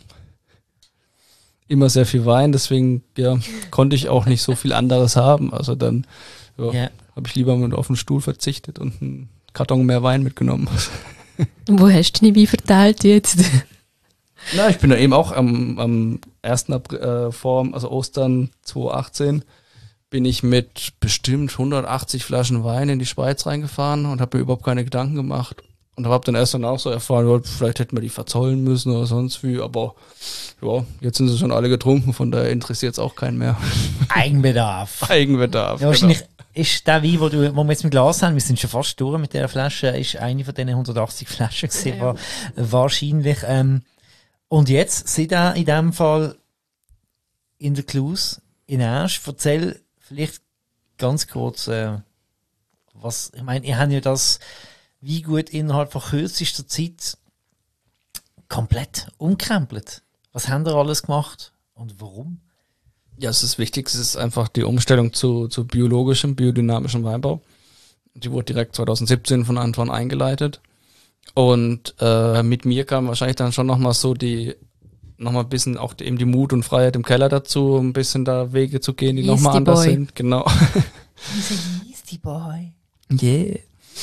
Immer sehr viel Wein, deswegen ja, konnte ich auch nicht so viel anderes haben. Also dann ja, yeah. habe ich lieber mal auf den Stuhl verzichtet und einen Karton mehr Wein mitgenommen. Und wo hast du die Wein verteilt jetzt? Na, ich bin da eben auch am, am ersten April, äh, vor, also Ostern zweitausendachtzehn, bin ich mit bestimmt hundertachtzig Flaschen Wein in die Schweiz reingefahren und habe mir überhaupt keine Gedanken gemacht. Und habe dann erst danach so erfahren, vielleicht hätten wir die verzollen müssen oder sonst wie, aber ja, jetzt sind sie schon alle getrunken, von daher interessiert es auch keinen mehr. Eigenbedarf. Eigenbedarf. Ja, wahrscheinlich genau. Ist der Wein, wo, du, wo wir jetzt mit Glas haben, wir sind schon fast durch mit dieser Flasche, ist eine von diesen hundertachtzig Flaschen gewesen, ja. Wahrscheinlich. Ähm, und jetzt sind da in dem Fall in der Clos in Asch. Erzähl vielleicht ganz kurz, äh, was, ich meine, ihr habt ja das wie gut innerhalb von kürzester Zeit komplett umkrempelt. Was haben ihr alles gemacht und warum? Ja, es ist wichtig, es ist einfach die Umstellung zu, zu biologischem, biodynamischem Weinbau. Die wurde direkt zweitausendsiebzehn von Antoine eingeleitet. Und äh, mit mir kam wahrscheinlich dann schon nochmal so die, nochmal ein bisschen auch die, eben die Mut und Freiheit im Keller dazu, um ein bisschen da Wege zu gehen, die nochmal anders Boy. sind. Genau. He's a Yeasty Boy. Yeah.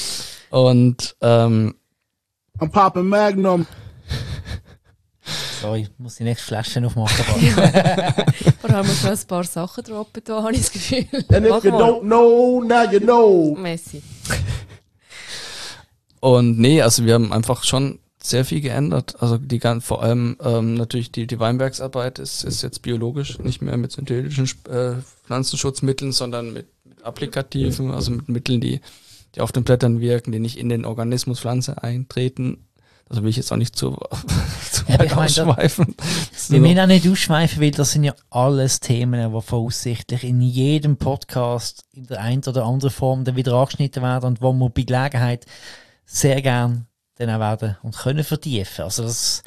Und ähm, I'm popping Magnum. Sorry, ich muss die nächste Flasche noch machen. Vor allem noch ein paar Sachen droppen, da habe ich das Gefühl. And if you don't know, now you know. Messi. Und nee, also wir haben einfach schon sehr viel geändert. Also die ganz, vor allem ähm, natürlich die, die Weinbergsarbeit ist, ist jetzt biologisch, nicht mehr mit synthetischen äh, Pflanzenschutzmitteln, sondern mit, mit Applikativen, also mit Mitteln, die die auf den Blättern wirken, die nicht in den Organismus Pflanze eintreten. Also will ich jetzt auch nicht zu, zu Ja, weit ich mein, da- ausschweifen. Wir müssen auch nicht ausschweifen, weil das sind ja alles Themen, die voraussichtlich in jedem Podcast in der einen oder anderen Form dann wieder angeschnitten werden und wo wir bei Gelegenheit sehr gern dann auch werden und können vertiefen. Also das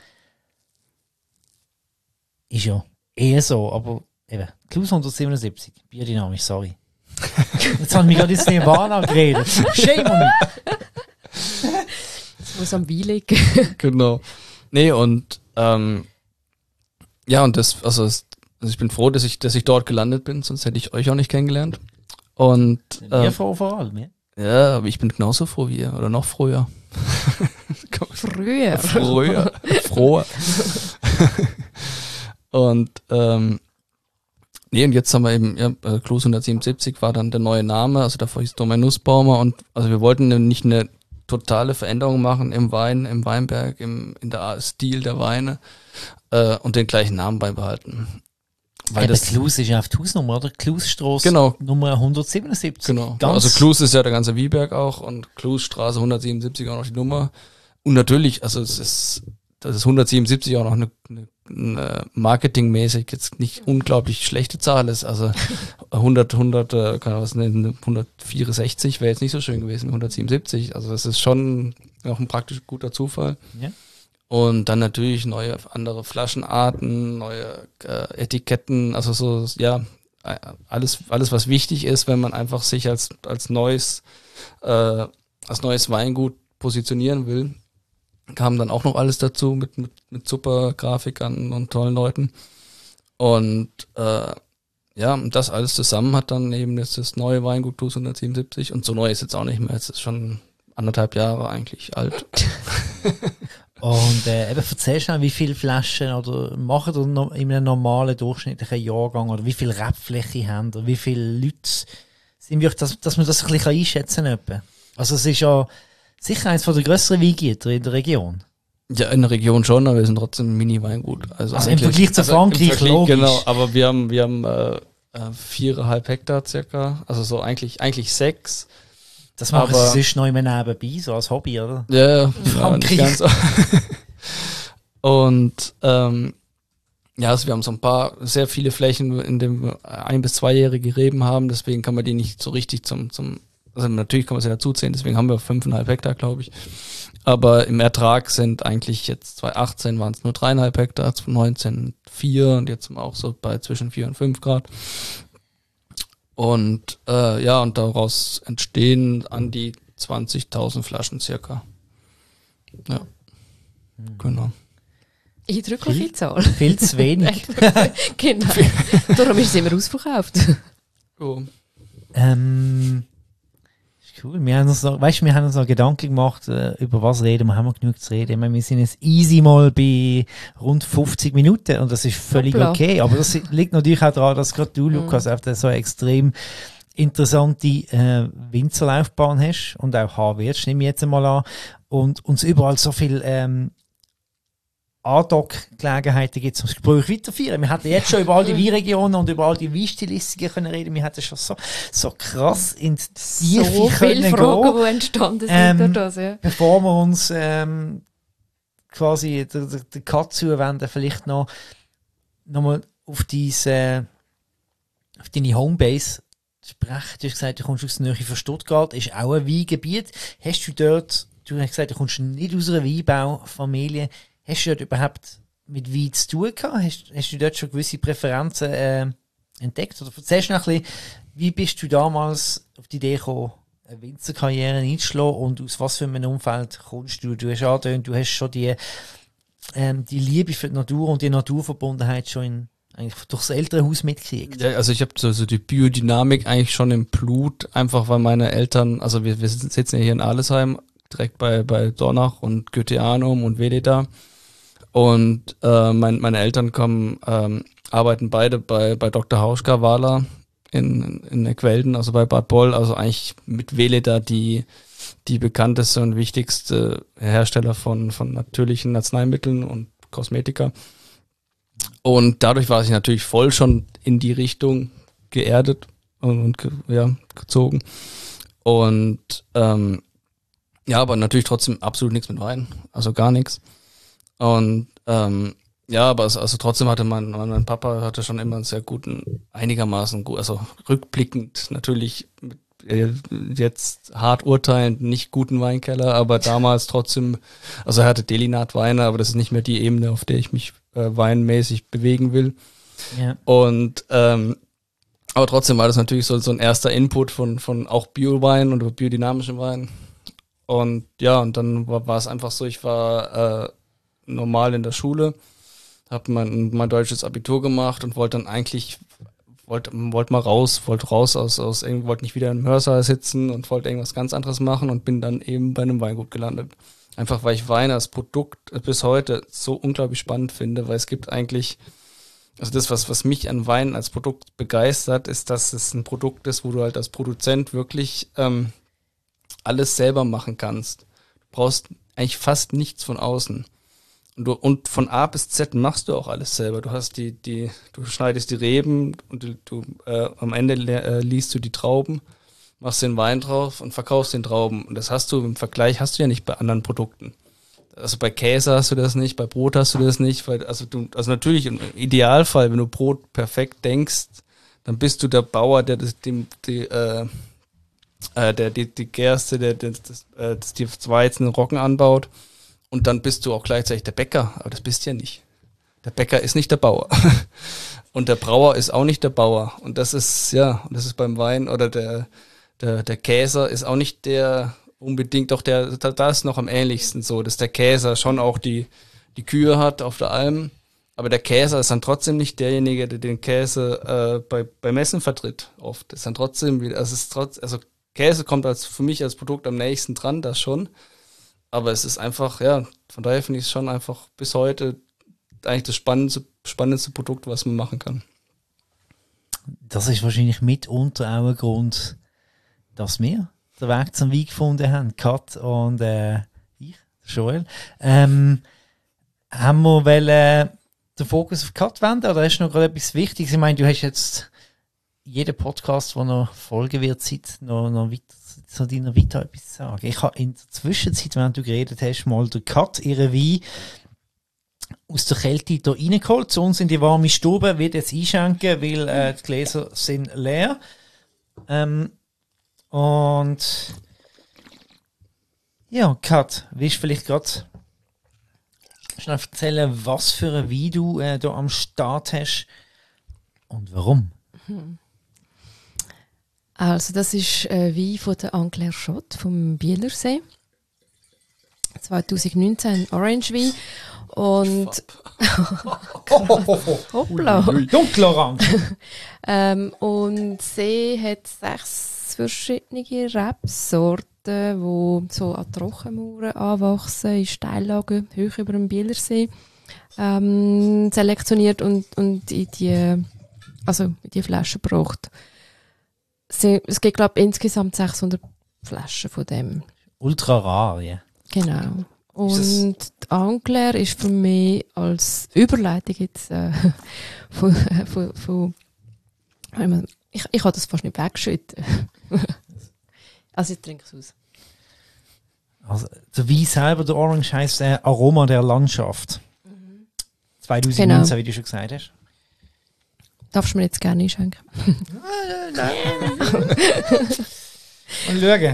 ist ja eher so, aber eben, Klaus hundertsiebenundsiebzig, biodynamisch, sorry. Jetzt haben wir gerade ins Nirvana geredet. Shame on me. Das muss am Wein liegen. Genau. Nee, und ähm, ja, und das, also, es, also ich bin froh, dass ich, dass ich dort gelandet bin, sonst hätte ich euch auch nicht kennengelernt. Und Wir ähm, froh vor allem, ja. ja, aber ich bin genauso froh wie ihr, oder noch früher. Früher. Früher. Froher. Und ähm, nee, und jetzt haben wir eben, ja, äh, Kloß hundertsiebenundsiebzig war dann der neue Name, also davor hieß Domain Nussbaumer, und also wir wollten nicht eine totale Veränderung machen im Wein, im Weinberg, im in der Stil der Weine äh, und den gleichen Namen beibehalten. Weil Eben, das Klaus ist ja auf die Hausnummer, oder? Klausstrasse Genau. Nummer hundertsiebenundsiebzig. Genau. Ganz Also Klus ist ja der ganze Wieberg auch und Klusstraße hundertsiebenundsiebzig auch noch die Nummer. Und natürlich, also es ist, das ist hundertsiebenundsiebzig auch noch eine, eine, eine marketingmäßig jetzt nicht unglaublich schlechte Zahl ist. Also hundert, hundert, äh, kann man was nennen, hundertvierundsechzig wäre jetzt nicht so schön gewesen wie hundertsiebenundsiebzig. Also das ist schon auch ein praktisch guter Zufall. Ja. Und dann natürlich neue, andere Flaschenarten, neue äh, Etiketten, also so, ja, äh, alles, alles, was wichtig ist, wenn man einfach sich als, als neues, äh, als neues Weingut positionieren will, kam dann auch noch alles dazu mit, mit, mit super Grafikern und tollen Leuten. Und, äh, ja, und das alles zusammen hat dann eben jetzt das neue Weingut Klus hundertsiebenundsiebzig, und so neu ist jetzt auch nicht mehr, es ist schon anderthalb Jahre eigentlich alt. Und äh, eben erzählst du noch, wie viele Flaschen oder machen ihr noch in einem normalen durchschnittlichen Jahrgang oder wie viel Rebfläche haben oder wie viele Leute sind wir, dass, dass man das ein bisschen einschätzen kann? Also es ist ja sicher eines der grösseren Weingüter in der Region. Ja, in der Region schon, aber wir sind trotzdem ein Mini-Weingut. Also, Also im eigentlich- Vergleich zu also Frankreich, im Vergleich, logisch. Genau, aber wir haben, wir haben äh, äh, viereinhalb Hektar circa, also so eigentlich, eigentlich sechs. Das machen aber- sie sonst noch immer nebenbei, so als Hobby, oder? Ja, ja, ja, Frankreich. nicht ganz. Und ähm, ja, also wir haben so ein paar, sehr viele Flächen, in denen wir ein- bis zweijährige Reben haben, deswegen kann man die nicht so richtig zum, zum also natürlich kann man sie dazuzählen, deswegen haben wir fünfeinhalb Hektar, glaube ich. Aber im Ertrag sind eigentlich jetzt zweitausendachtzehn waren es nur dreieinhalb Hektar, zweitausendneunzehn vier und jetzt sind wir auch so bei zwischen vier und fünf Grad. Und äh, ja, und daraus entstehen an die zwanzigtausend Flaschen circa. Ja, genau. Eindrückliche Zahl. Viel zu wenig. Genau. Darum ist es immer ausverkauft. Oh. Ähm, ist cool. Wir haben uns noch, weißt, wir haben uns noch Gedanken gemacht, äh, über was reden wir, haben wir genug zu reden. Ich meine, wir sind jetzt easy mal bei rund fünfzig Minuten und das ist völlig Hoppla. okay. Aber das liegt natürlich auch daran, dass gerade du, Lukas, auf der so eine extrem interessante äh, Winzerlaufbahn hast und auch haben wirst, nehme ich jetzt einmal an. Und uns überall so viel ähm, Ad-Hoc-Gelegenheiten gibt, um das Gespräch weiterzuführen. Wir hätten jetzt schon über all die Weinregionen und über all die Weinstilistiken können reden. Wir hätten schon so, so krass in die Tiefe So viele können Fragen, gehen, die entstanden sind Ähm, durch das. Ja. bevor wir uns ähm, quasi der, der, der Cut zuwenden, vielleicht noch, noch mal auf, diese, auf deine Homebase sprechen. Du hast gesagt, du kommst aus der Nähe von Stuttgart, ist auch ein Weingebiet. Hast du dort, du hast gesagt, du kommst nicht aus einer Weinbaufamilie, hast du dort überhaupt mit Wein zu tun gehabt? Hast, hast du dort schon gewisse Präferenzen äh, entdeckt? Oder erzählst du noch ein bisschen, wie bist du damals auf die Idee gekommen, eine Winzerkarriere einzuschlagen und aus was für einem Umfeld kommst du? Du hast angetönt, du hast schon die, ähm, die Liebe für die Natur und die Naturverbundenheit schon in, eigentlich durchs Elternhaus mitgekriegt. Ja, also ich habe so, so die Biodynamik eigentlich schon im Blut, einfach weil meine Eltern, also wir, wir sitzen ja hier in Arlesheim, direkt bei, bei Dornach und Goetheanum und Veleda. Und äh, mein, meine Eltern kommen, ähm, arbeiten beide bei, bei Doktor Hauschka Wahler in, in Neckwelden, also bei Bad Boll, also eigentlich mit Veleda die, die bekannteste und wichtigste Hersteller von, von natürlichen Arzneimitteln und Kosmetika. Und dadurch war ich natürlich voll schon in die Richtung geerdet und, und ge, ja, gezogen. Und ähm, Ja, aber natürlich trotzdem absolut nichts mit Wein, also gar nichts. Und ähm, ja, aber es, also trotzdem hatte mein, mein Papa hatte schon immer einen sehr guten, einigermaßen gut, also rückblickend natürlich mit, äh, jetzt hart urteilend nicht guten Weinkeller, aber damals trotzdem, also er hatte Delinat-Weine, aber das ist nicht mehr die Ebene, auf der ich mich äh, weinmäßig bewegen will. Ja. Und ähm, aber trotzdem war das natürlich so, so ein erster Input von, von auch Bio-Wein und biodynamischem Wein. Und ja, und dann war, war es einfach so, ich war äh, normal in der Schule, habe mein, mein deutsches Abitur gemacht und wollte dann eigentlich, wollte wollte mal raus, wollte raus aus, aus wollte nicht wieder im Hörsaal sitzen und wollte irgendwas ganz anderes machen und bin dann eben bei einem Weingut gelandet. Einfach weil ich Wein als Produkt bis heute so unglaublich spannend finde, weil es gibt eigentlich, also das, was, was mich an Wein als Produkt begeistert, ist, dass es ein Produkt ist, wo du halt als Produzent wirklich ähm, alles selber machen kannst. Du brauchst eigentlich fast nichts von außen. Und, du, und von A bis Z machst du auch alles selber. Du hast die, die, du schneidest die Reben und du, du äh, am Ende äh, liest du die Trauben, machst den Wein drauf und verkaufst den Trauben. Und das hast du im Vergleich hast du ja nicht bei anderen Produkten. Also bei Käse hast du das nicht, bei Brot hast du das nicht, weil, also du, also natürlich im Idealfall, wenn du Brot perfekt denkst, dann bist du der Bauer, der das, die, die, äh, äh, der, die, die Gerste, der, der das, äh, das, die Weizen, Roggen anbaut. Und dann bist du auch gleichzeitig der Bäcker, aber das bist ja nicht. Der Bäcker ist nicht der Bauer. Und der Brauer ist auch nicht der Bauer. Und das ist, ja, das ist beim Wein oder der, der, der Käser ist auch nicht der unbedingt, doch der, da ist noch am ähnlichsten so, dass der Käser schon auch die, die Kühe hat auf der Alm. Aber der Käser ist dann trotzdem nicht derjenige, der den Käse äh, bei, bei Messen vertritt. Oft ist dann trotzdem wieder, also, es ist trotz, also Käse kommt als für mich als Produkt am nächsten dran, das schon. Aber es ist einfach, ja, von daher finde ich es schon einfach bis heute eigentlich das spannendste, spannendste Produkt, was man machen kann. Das ist wahrscheinlich mitunter auch ein Grund, dass wir den Weg zum Wein gefunden haben. Kat und äh, ich, Joel. Ähm, haben wir wollen den Fokus auf Kat wenden oder ist noch gerade etwas Wichtiges? Ich meine, du hast jetzt jeden Podcast, der noch folgen wird, Zeit, noch, noch weiter zu deiner Vita etwas sagen. Ich habe in der Zwischenzeit, während du geredet hast, mal den Kat, ihren Wein aus der Kälte hier reingeholt, zu uns in die warme Stube, wird jetzt einschenken, weil äh, die Gläser sind leer. Ähm, und ja, Kat, willst du vielleicht gerade schnell erzählen, was für ein Wein du äh, hier am Start hast und warum? Hm. Also das ist ein Wein von der Angler Schott vom Bielersee. zwanzig neunzehn Orange Wein. Und hoppla. Dunkelorange. ähm, und sie hat sechs verschiedene Rebsorten, die so an Trockenmauern anwachsen, in Steillagen, hoch über dem Bielersee, ähm, selektioniert und, und in die, also in die Flaschen gebracht. Sie, es gibt, glaube ich, insgesamt sechshundert Flaschen von dem. Ultra rar, ja. Genau. Und die Angler ist für mich als Überleitung jetzt äh, von, von, von ich, ich habe das fast nicht weggeschüttet. Also ich trinke es aus. Also der Wein selber, der Orange, heisst äh, Aroma der Landschaft. Mhm. zwanzig neunzehn, genau. Wie du schon gesagt hast. Darfst du mir jetzt gerne einschenken? Nein. Und schauen.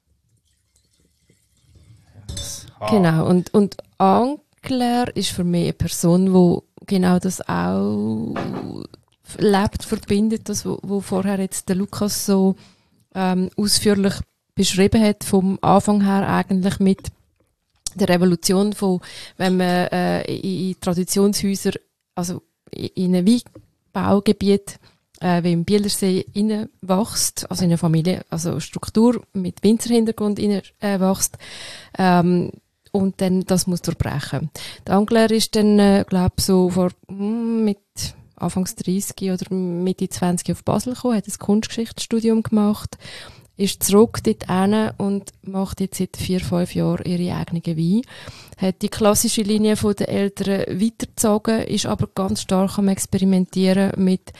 Genau, und, und Angler ist für mich eine Person, die genau das auch lebt, verbindet, das, wo vorher jetzt der Lukas so ähm, ausführlich beschrieben hat, vom Anfang her eigentlich mit der Revolution von, wenn man äh, in, in Traditionshäuser, also in einem Weinbaugebiet, äh, wie im Bielersee reinwächst, also in eine Familie, also Struktur mit Winzerhintergrund reinwächst, ähm, und dann das muss durchbrechen. Der Angler ist dann, äh, glaube so vor mm, mit Anfangs dreißig oder Mitte zwanzig auf Basel gekommen, hat ein Kunstgeschichtsstudium gemacht, ist zurück dort hin und macht jetzt seit vier, fünf Jahren ihre eigenen Weine. Hat die klassische Linie von den Eltern weitergezogen, ist aber ganz stark am Experimentieren mit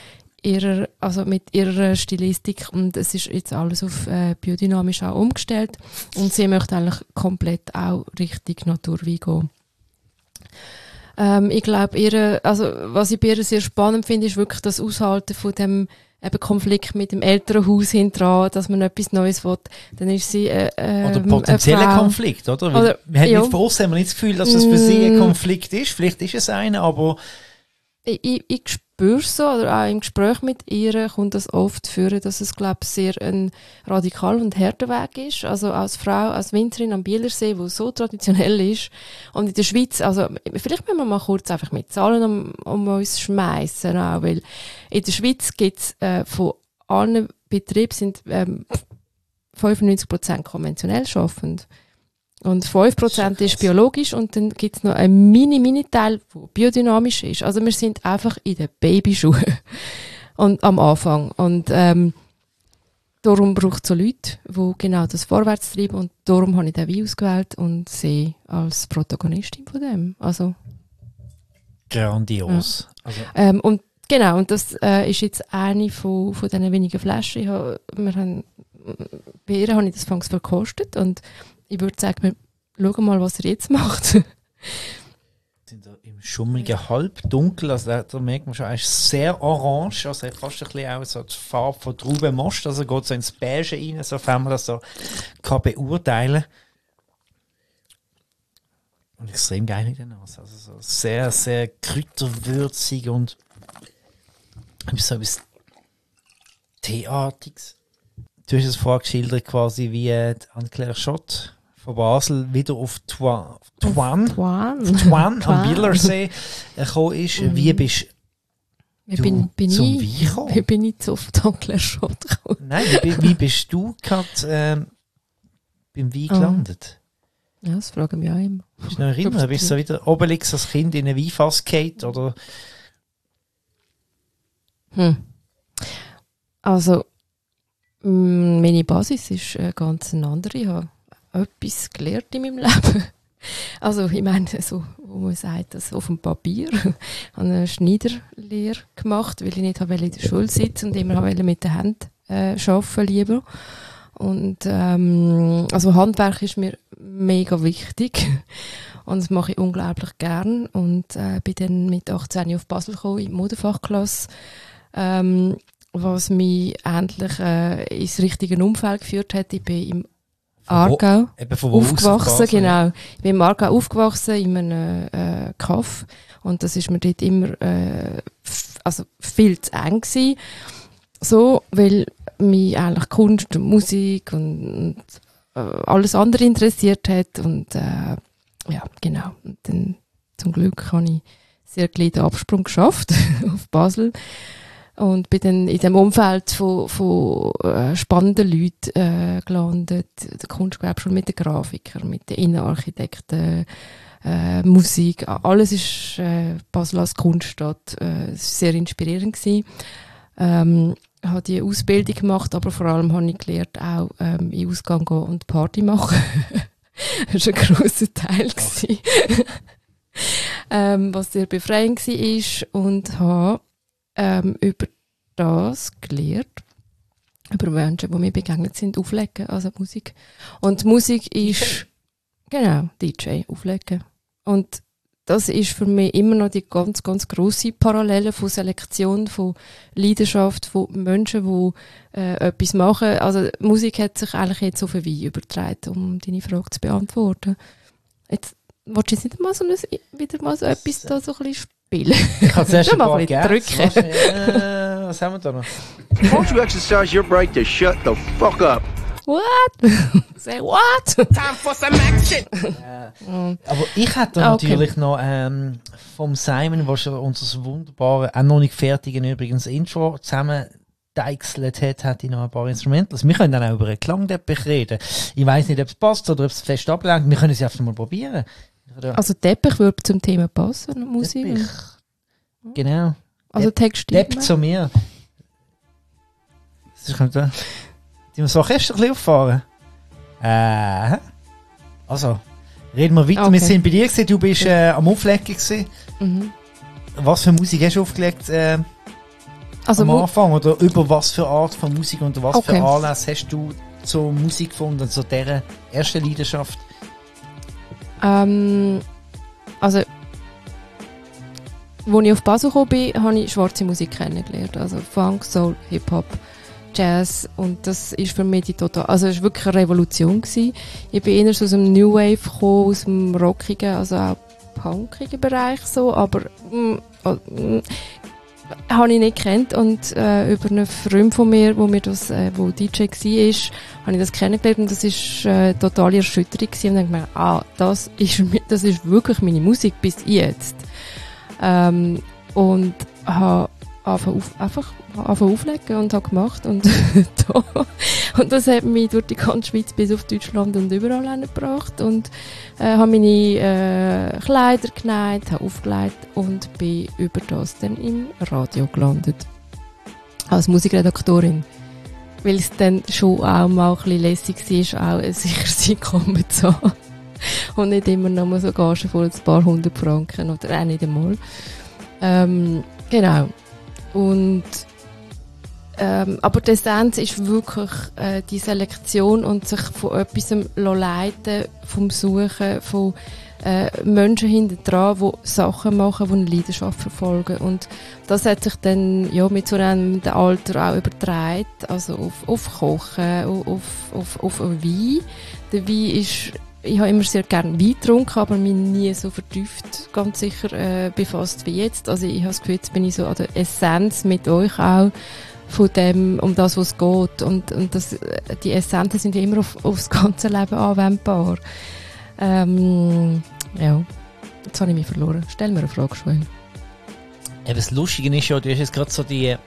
ihrer, also mit ihrer Stilistik, und es ist jetzt alles auf äh, biodynamisch auch umgestellt, und sie möchte eigentlich komplett auch Richtung Naturwein gehen. Ähm, ich glaube, ihre, also was ich bei ihr sehr spannend finde, ist wirklich das Aushalten von dem eben Konflikt mit dem Elternhaus hinterher, dass man etwas Neues will. Dann ist sie äh, äh, oder potenzieller Konflikt, oder? Weil oder wir haben ja. nicht von uns haben wir nicht das Gefühl, dass es für sie ein Konflikt ist. Vielleicht ist es einer, aber Ich, ich, ich spüre so, oder auch im Gespräch mit ihr kommt das oft führen, dass es, glaube ich, sehr ein radikal und harter Weg ist. Also als Frau, als Winzerin am Bielersee, wo so traditionell ist. Und in der Schweiz, also vielleicht müssen wir mal kurz einfach mit Zahlen um, um uns schmeißen, auch, weil in der Schweiz gibt es äh, von allen Betrieben sind ähm, fünfundneunzig Prozent konventionell schaffend. Und fünf Prozent ist biologisch, und dann gibt es noch einen Mini-Mini-Teil, der biodynamisch ist. Also wir sind einfach in den Babyschuhen und am Anfang. Und ähm, darum braucht es so Leute, die genau das vorwärts treiben. Und darum habe ich den Wein ausgewählt und sie als Protagonistin von dem. Also, grandios. Ja. Also. Ähm, und genau, und das äh, ist jetzt eine von, von diesen wenigen Flaschen. Ich habe, wir haben, bei ihr habe ich das fangs verkostet, und ich würde sagen, wir schauen mal, was er jetzt macht. Sind da im schummrigen Halbdunkel, also da, da merkt man schon, er ist sehr orange, also fast ein bisschen auch so die Farbe von Traubenmost, also geht so ins Beige rein, sofern man das so kann beurteilen. Und extrem geil in der Nase, also so sehr, sehr kräuterwürzig und so etwas Teeartiges. Du hast es vorher geschildert, quasi wie äh, Anne-Claire Schott von Basel wieder auf Twan, Twan, Twan. Twan am Bielersee gekommen ist. Mhm. Wie bist Wie du bin, bin zum ich, Wein gekommen? Wie bin ich zu Anne-Claire Schott gekommen? Nein, wie, wie bist du gerade ähm, beim Wein gelandet? Oh. Ja, das fragen wir auch immer. Bist du noch erinnern? Bist du so wieder Obelix als Kind in ein Weinfass gefallen, oder? Hm. Also, meine Basis ist äh, ganz eine andere. Ich habe etwas gelernt in meinem Leben. Also ich meine, so, wo man sagt, das auf dem Papier. Ich habe eine Schneiderlehre gemacht, weil ich nicht in der Schule sitzen und immer mit den Händen äh, arbeiten lieber. Und ähm, also Handwerk ist mir mega wichtig. Und das mache ich unglaublich gern. Und äh, bin dann mit achtzehn auf Basel gekommen, in die Modefachklasse. Ähm, was mich endlich äh, ins richtige Umfeld geführt hat. Ich bin im Aargau aufgewachsen, genau. Ich bin im Aargau aufgewachsen, in einem äh, Kaff. Und das ist mir dort immer äh, f- also viel zu eng gewesen. So, weil mich eigentlich Kunst und Musik und, und äh, alles andere interessiert hat. Und äh, ja, genau. Und dann zum Glück habe ich sehr gleich den Absprung geschafft auf Basel. Und bin dann in dem Umfeld von, von äh, spannenden Leuten äh, gelandet. Der Kunstgewerbe schon mit den Grafikern, mit den Innenarchitekten, äh, Musik. Alles ist äh, Basel als Kunststadt. Äh, es war sehr inspirierend gewesen. Ähm, ich habe die Ausbildung gemacht, aber vor allem habe ich gelernt, auch ähm, in Ausgang gehen und Party machen. Das war ein grosser Teil. ähm, was sehr befreiend war. Und habe Ähm, über das gelernt, über Menschen, die mir begegnet sind, auflegen, also Musik. Und Musik ist, genau, D J, auflegen. Und das ist für mich immer noch die ganz, ganz grosse Parallele von Selektion, von Leidenschaft, von Menschen, die äh, etwas machen. Also Musik hat sich eigentlich jetzt auf den Wein übertragen, um deine Frage zu beantworten. Jetzt willst du jetzt nicht mal so ein, wieder mal so etwas da so ein bisschen spielen? Ich kann zuerst ein mal paar ein bisschen Gäste. drücken. Was, äh, was haben wir da noch? Won't you exercise your right to shut the fuck up? What? Say what? Time for some action! Aber ich hätte Ah, okay. natürlich noch ähm, vom Simon, was schon unser wunderbare, auch noch nicht fertigen übrigens Intro zusammen deichselt hat, hätte ich noch ein paar Instrumentals. Wir können dann auch über einen Klangteppich reden. Ich weiss nicht, ob es passt oder ob es fest ablenkt. Wir können es einfach mal probieren. Also Teppich würde zum Thema passen, Musik. Teppich. Genau. Also Text. Depp zu mir. Das ist da. Die wir das Orchester ein bisschen auffahren. Äh. Also, reden wir weiter. Okay. Wir sind bei dir gewesen. Du bist äh, am Auflegen gewesen. Mhm. Was für Musik hast du aufgelegt? Äh, Also am Mu- Anfang? Oder über was für Art von Musik und was Okay. für Anlass hast du zur Musik gefunden, zu dieser ersten Leidenschaft? Ähm, also, als ich auf Basel gekommen bin, habe ich schwarze Musik kennengelernt. Also Funk, Soul, Hip-Hop, Jazz. Und das ist für mich die total, also es war wirklich eine Revolution gewesen. Ich bin eher aus dem New Wave gekommen, aus dem rockigen, also auch punkigen Bereich so, aber mm, mm, habe ich nicht gekannt. Und äh, über einen Freund von mir, wo mir das, äh, wo D J war, habe ich das kennengelernt und das war äh, totale Erschütterung gewesen. Und dann habe ich gedacht, ah, das ist, mi- das ist wirklich meine Musik bis jetzt. Ähm, und habe angefangen auf, einfach angefangen auflegen und habe gemacht und da. Und das hat mich durch die ganze Schweiz bis auf Deutschland und überall hingebracht und äh, habe meine äh, Kleider genäht, habe aufgelegt und bin über das dann im Radio gelandet. Als Musikredaktorin. Weil es dann schon auch mal ein bisschen lässig war, auch ein sicheres Einkommen zu haben. Und nicht immer nur so Gagen von ein paar hundert Franken oder auch nicht einmal. Ähm, genau. Und, ähm, aber die Essenz ist wirklich äh, die Selektion und sich von etwas leiten, vom Suchen, von äh, Menschen hinten dran, die Sachen machen, die eine Leidenschaft verfolgen. Und das hat sich dann ja, mit so einem Alter auch übertragen, also auf, auf Kochen, auf, auf, auf Wein. Der Wein ist, ich habe immer sehr gerne Wein getrunken, aber mich nie so vertieft ganz sicher äh, befasst wie jetzt. Also ich habe das Gefühl, jetzt bin ich so an der Essenz mit euch auch von dem, um das, was es geht. Und, und das, die Essenzen sind ja immer auf, aufs ganze Leben anwendbar. Ähm, ja, jetzt habe ich mich verloren. Stell mir eine Frage, Joel. Eben das Lustige ist ja, du hast jetzt gerade so die,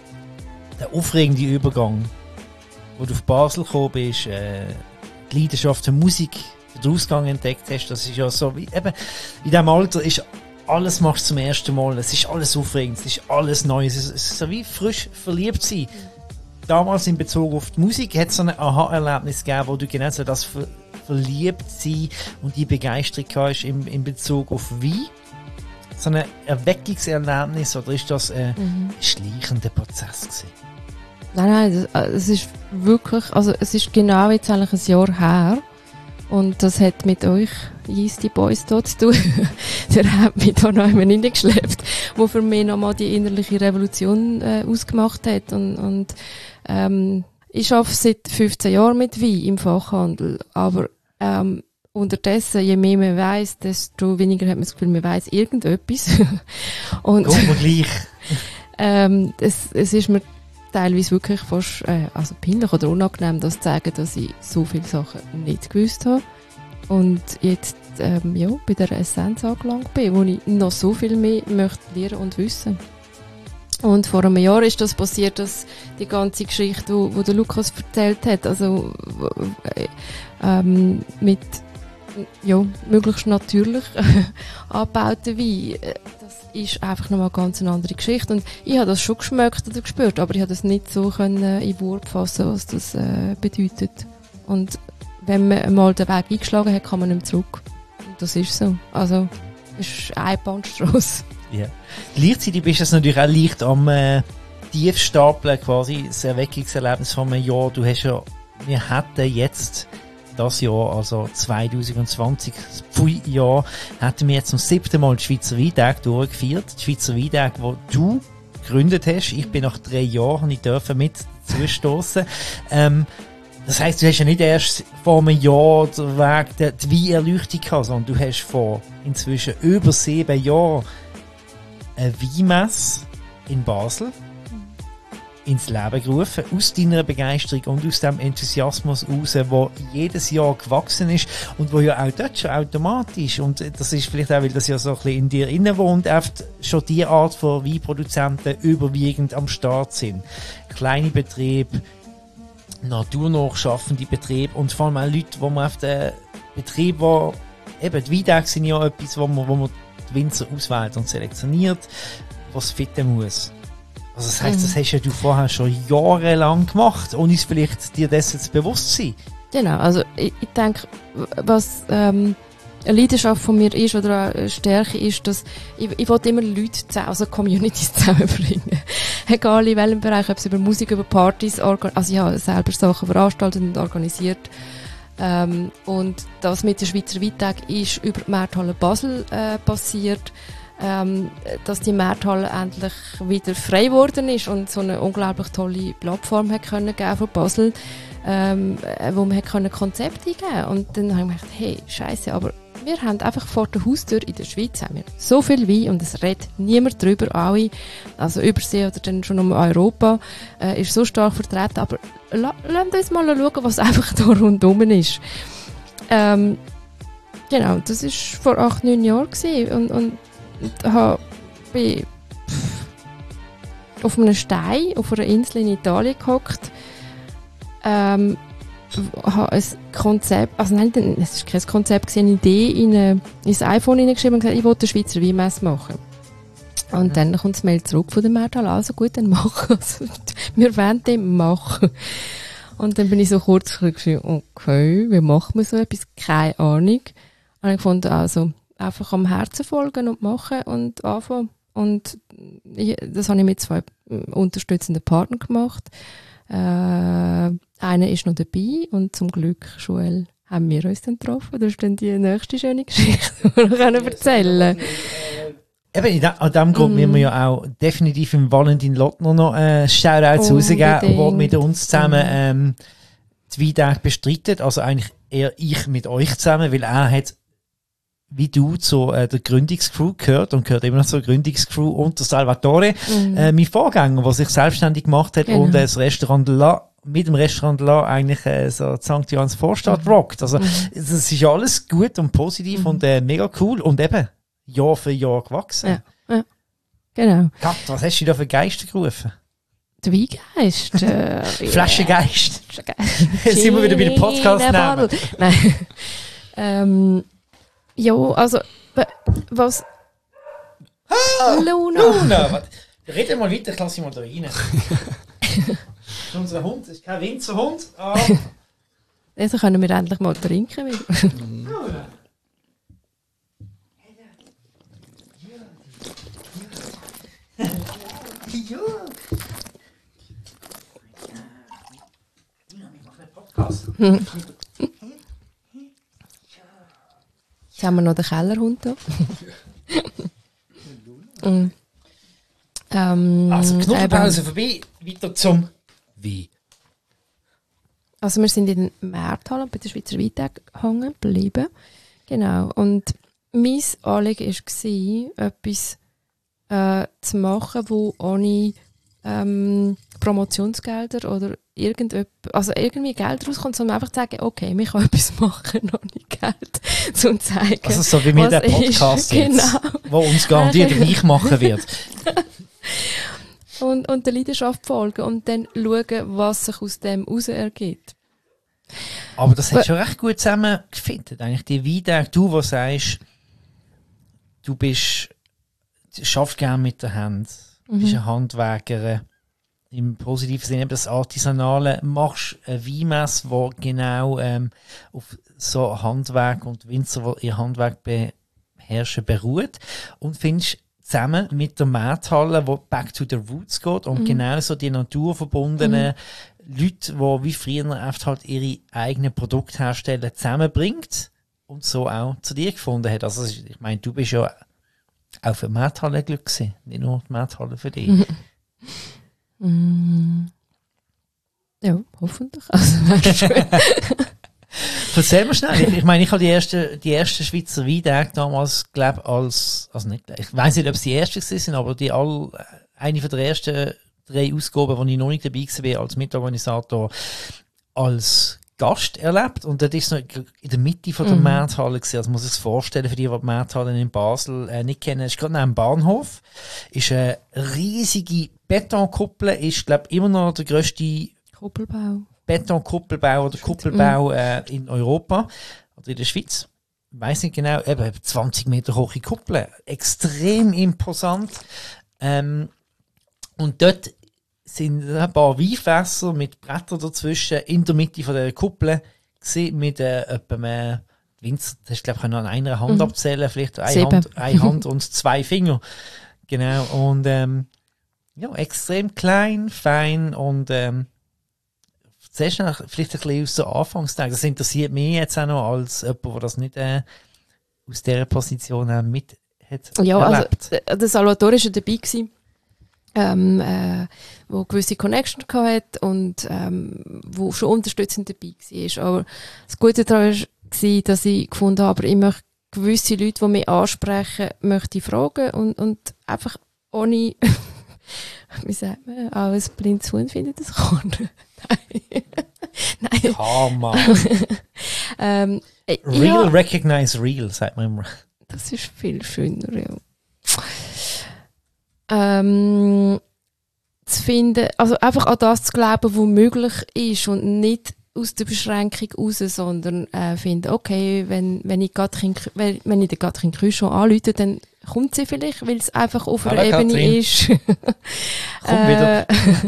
der aufregende Übergang, wo du auf Basel gekommen bist, äh, die Leidenschaft für Musik, den Ausgang entdeckt hast, das ist ja so, wie, eben, in diesem Alter ist alles machst du zum ersten Mal, es ist alles aufregend, es ist alles neu, es ist, es ist so wie frisch verliebt sein. Damals in Bezug auf die Musik hat es so ein Aha-Erlebnis gegeben, wo du genau so das ver verliebt sein und die Begeisterung hast in, in Bezug auf Wein. So ein Erweckungserlebnis, oder ist das ein Mhm. schleichender Prozess gewesen? Nein, nein, das, es ist wirklich, also es ist genau jetzt eigentlich ein Jahr her. Und das hat mit euch, Yeasty Boys, dort zu tun. Der hat mich da noch einmal reingeschleppt, wo für mich nochmal die innerliche Revolution äh, ausgemacht hat. Und, und ähm, ich arbeite seit fünfzehn Jahren mit Wein im Fachhandel. Aber ähm, unterdessen, je mehr man weiss, desto weniger hat man das Gefühl, man weiss irgendetwas. Und Kommt mir gleich. ähm, es, es ist mir teilweise wirklich fast äh, also peinlich oder unangenehm, das zu sagen, dass ich so viele Sachen nicht gewusst habe. Und jetzt ähm, ja, bei der Essenz angelangt bin, wo ich noch so viel mehr möchte lernen und wissen. Und vor einem Jahr ist das passiert, dass die ganze Geschichte, wo, wo der Lukas erzählt hat, also äh, ähm, mit ja, möglichst natürlich angebauten Wein. Das ist einfach nochmal ganz eine andere Geschichte. Und ich habe das schon geschmeckt oder gespürt, aber ich habe das nicht so können in Wort fassen, was das äh, bedeutet. Und wenn man einmal den Weg eingeschlagen hat, kann man nicht mehr zurück. Und das ist so. Also, es ist eine Bahnstrasse. Ja. Gleichzeitig bist du natürlich auch leicht am äh, Tiefstapeln, quasi das Erweckungserlebnis von einem Jahr. Du hast ja, wir hätten jetzt das Jahr, also zwanzig zwanzig, das Pfui-Jahr, hätten wir jetzt zum siebten Mal die Schweizer Weintag durchgeführt. Die Schweizer Weintag, die du gegründet hast. Ich bin nach drei Jahren, ich durfte mit zustossen. Ähm, das heisst, du hast ja nicht erst vor einem Jahr den Weg der die Weinerleuchtung gehabt, sondern du hast vor inzwischen über sieben Jahren eine Weinmesse in Basel ins Leben gerufen, aus deiner Begeisterung und aus dem Enthusiasmus raus, der jedes Jahr gewachsen ist und wo ja auch dort schon automatisch, und das ist vielleicht auch, weil das ja so ein bisschen in dir innen wohnt, oft schon die Art von Weinproduzenten überwiegend am Start sind. Kleine Betriebe, naturnah schaffende Betriebe und vor allem auch Leute, wo man auf den Betrieb, wo eben die Weintage sind ja etwas, wo man, wo man die Winzer auswählt und selektioniert, was fitten muss. Also das heisst, das hast ja du vorher schon jahrelang gemacht, ohne es vielleicht dir dessen zu bewusst sein. Genau, also ich, ich denke, was ähm, eine Leidenschaft von mir ist oder eine Stärke ist, dass ich, ich will immer Leute zusammen, also Communities zusammenbringen. Egal in welchem Bereich, ob es über Musik, über Partys, organ- also ich habe selber Sachen veranstaltet und organisiert. Ähm, und das mit der Schweizer Weintag ist über die Märthalle Basel äh, passiert, ähm, dass die Märthalle endlich wieder frei geworden ist und so eine unglaublich tolle Plattform hat können geben von Basel, ähm, wo man hat können Konzepte eingeben. Und dann habe ich gedacht, hey, Scheiße, aber wir haben einfach vor der Haustür in der Schweiz haben wir so viel Wein und es redet niemand drüber, alle, also Übersee oder dann schon um Europa, äh, ist so stark vertreten, aber la, lasst uns mal schauen, was einfach da rundum ist. Ähm, genau, das war vor acht, neun Jahren gewesen und, und, und habe bin auf einem Stein auf einer Insel in Italien gehockt, ähm, habe ein Konzept, also nein, es war kein Konzept, eine Idee in, eine, in das iPhone hineingeschrieben und gesagt, ich will eine Schweizer Weinmesse machen. Und mhm. dann kommt das Mail zurück von der Märthalle, also gut, dann machen. Also, wir wollen den machen. Und dann bin ich so kurz geschrieben, okay, wie macht man so etwas? Keine Ahnung. Und ich fand also einfach am Herzen folgen und machen und anfangen. Und ich, das habe ich mit zwei unterstützenden Partnern gemacht. Äh, einer ist noch dabei und zum Glück, Joel, haben wir uns dann getroffen. Das ist dann die nächste schöne Geschichte, die wir noch erzählen können. Eben, da, an diesem Grund mm. müssen wir ja auch definitiv im Valentin Lottner noch äh, Shoutouts rausgeben, der mit uns zusammen ähm, die Weintage bestreitet. Also eigentlich eher ich mit euch zusammen, weil er hat wie du zu äh, der Gründungscrew gehört und gehört immer noch zur Gründungscrew unter Salvatore, mm. äh, mein Vorgänger, der sich selbstständig gemacht hat, genau. Und äh, das Restaurant La, mit dem Restaurant La eigentlich äh, so Sankt Johanns Vorstadt mm. rockt. Also mm. das ist ja alles gut und positiv mm. und äh, mega cool und eben Jahr für Jahr gewachsen. Ja, ja. Genau. Kat, was hast du da für Geister gerufen? Der Weingeist. Äh, Flaschengeist. Jetzt sind wir wieder bei dem Podcast. Nein. ähm, ja, also, was... Ah, Luna! Luna! Rede mal weiter, ich lasse ihn mal da rein. Das ist unser Hund, das ist kein Winzerhund. Ah. Also können wir endlich mal trinken. Luna! Ja. Jetzt haben wir noch den Kellerhund da. mm. ähm, also Knuddelpause vorbei, weiter zum Wein. Also wir sind in der Märthalle bei der Schweizer Weintag hängen geblieben. Genau. Und mein Anliegen war, etwas äh, zu machen, wo ohne ähm, Promotionsgelder oder irgendetwas, also irgendwie Geld rauskommt, sondern einfach zu sagen, okay, wir können etwas machen, ohne Geld, zum zeigen. Also so wie wir der Podcast ist, jetzt, genau. Wo uns garantiert reich machen wird. und, und der Leidenschaft folgen und dann schauen, was sich aus dem heraus ergibt. Aber das hat schon recht gut zusammengefunden. Eigentlich die Weintage, du, der sagst, du bist, du schaffst gerne mit der Hand, mhm. bist eine Handwerkerin, im positiven Sinne, das Artisanale, machst eine Weinmesse, die genau ähm, auf so Handwerk und Winzer, die ihr Handwerk beherrschen, beruht und findest zusammen mit der Märthalle, die back to the roots geht und mhm. genauso die naturverbundenen mhm. Leute, die wie früher oft halt ihre eigenen Produkte herstellen, zusammenbringt und so auch zu dir gefunden hat. Also ich meine, du bist ja auch für die Märthalle Glück gewesen, nicht nur die Märthalle für dich. Mhm. Mm. Ja, hoffentlich. Also, erzähl mir schnell. Ich, ich meine, ich habe die ersten die erste Schweizer Weintage damals, glaube als, also nicht, ich weiß nicht, ob es die ersten sind, aber die all, eine von der ersten drei Ausgaben, wo ich noch nicht dabei war, als Mitorganisator, als Gast erlebt. Und das ist noch in der Mitte von der mhm. Märthalle gewesen. Also muss ich es vorstellen, für die, die die Märthalle in Basel äh, nicht kennen. Es ist gerade neben dem Bahnhof. Ist eine riesige Betonkuppel. Ist, glaube ich, immer noch der grösste Kuppelbau. Betonkuppelbau oder Kuppelbau äh, in Europa oder in der Schweiz. Ich weiss nicht genau. Eben zwanzig Meter hohe Kuppel. Extrem imposant. Ähm, und dort sind ein paar Weinfässer mit Brettern dazwischen in der Mitte von der Kuppel gewesen, mit äh, etwa, äh, Winzer, das ist, glaube ich, noch an einer Hand Mhm. abzählen, vielleicht eine Sieben. Hand, eine Hand und zwei Finger. Genau, und ähm, ja, extrem klein, fein und ähm, zuerst noch vielleicht ein bisschen aus der Anfangstag. Das interessiert mich jetzt auch noch als jemand, der das nicht äh, aus dieser Position auch mit hat Ja, also erlebt. der, der Salvatore war ja dabei gewesen, ähm, äh, wo gewisse Connection hatte und ähm, wo schon unterstützend dabei war. Aber das Gute daran war, dass ich gefunden habe, aber ich möchte gewisse Leute, die mich ansprechen, möchte ich fragen und, und einfach ohne, wie sagt man, auch ein blindes Huhn findet das Korn. Nein. Nein. Karma. Ähm, äh, Real ja, recognize real, sagt man immer. das ist viel schöner, ja. Ähm, zu finden, also einfach an das zu glauben, was möglich ist und nicht aus der Beschränkung raus, sondern äh, finden, okay, wenn, wenn ich Gatrin, wenn, wenn ich den Gatrin Krüsch schon anrufe, dann kommt sie vielleicht, weil es einfach auf einer Hallo, Ebene Katrin. ist, Komm wieder.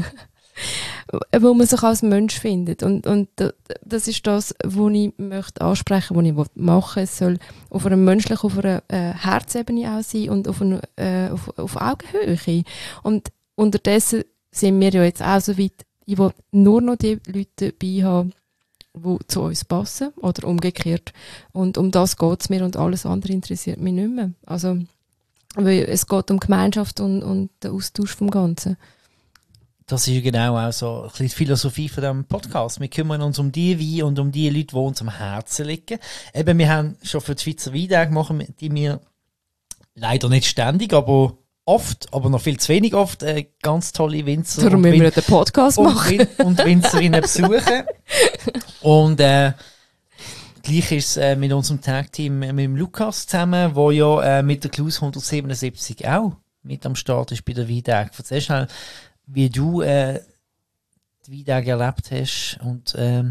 äh, wo man sich als Mensch findet. Und, und d- das ist das, was ich möchte ansprechen, was ich machen will. Es soll auf einer menschlichen, auf einer äh, Herzebene auch sein und auf, einer, äh, auf, auf Augenhöhe. Und unterdessen sind wir ja jetzt auch so weit, ich will nur noch die Leute dabei haben, die zu uns passen oder umgekehrt. Und um das geht es mir und alles andere interessiert mich nicht mehr. Also, weil es geht um Gemeinschaft und, und den Austausch vom Ganzen. Das ist ja genau auch so ein bisschen die Philosophie von diesem Podcast. Wir kümmern uns um die Weine und um die Leute, die uns am Herzen liegen. Eben, wir haben schon für die Schweizer Weintage machen, die wir leider nicht ständig, aber oft, aber noch viel zu wenig oft, äh, ganz tolle Winzer Darum und, müssen wir Win den Podcast und, machen. Win und Winzerinnen besuchen. Und äh, gleich ist es äh, mit unserem Tag-Team äh, mit dem Lukas zusammen, der ja äh, mit der Klaus hundertsiebenundsiebzig auch mit am Start ist bei der Weintage. Erzähl schnell, wie du äh, die Weintage erlebt hast und ähm,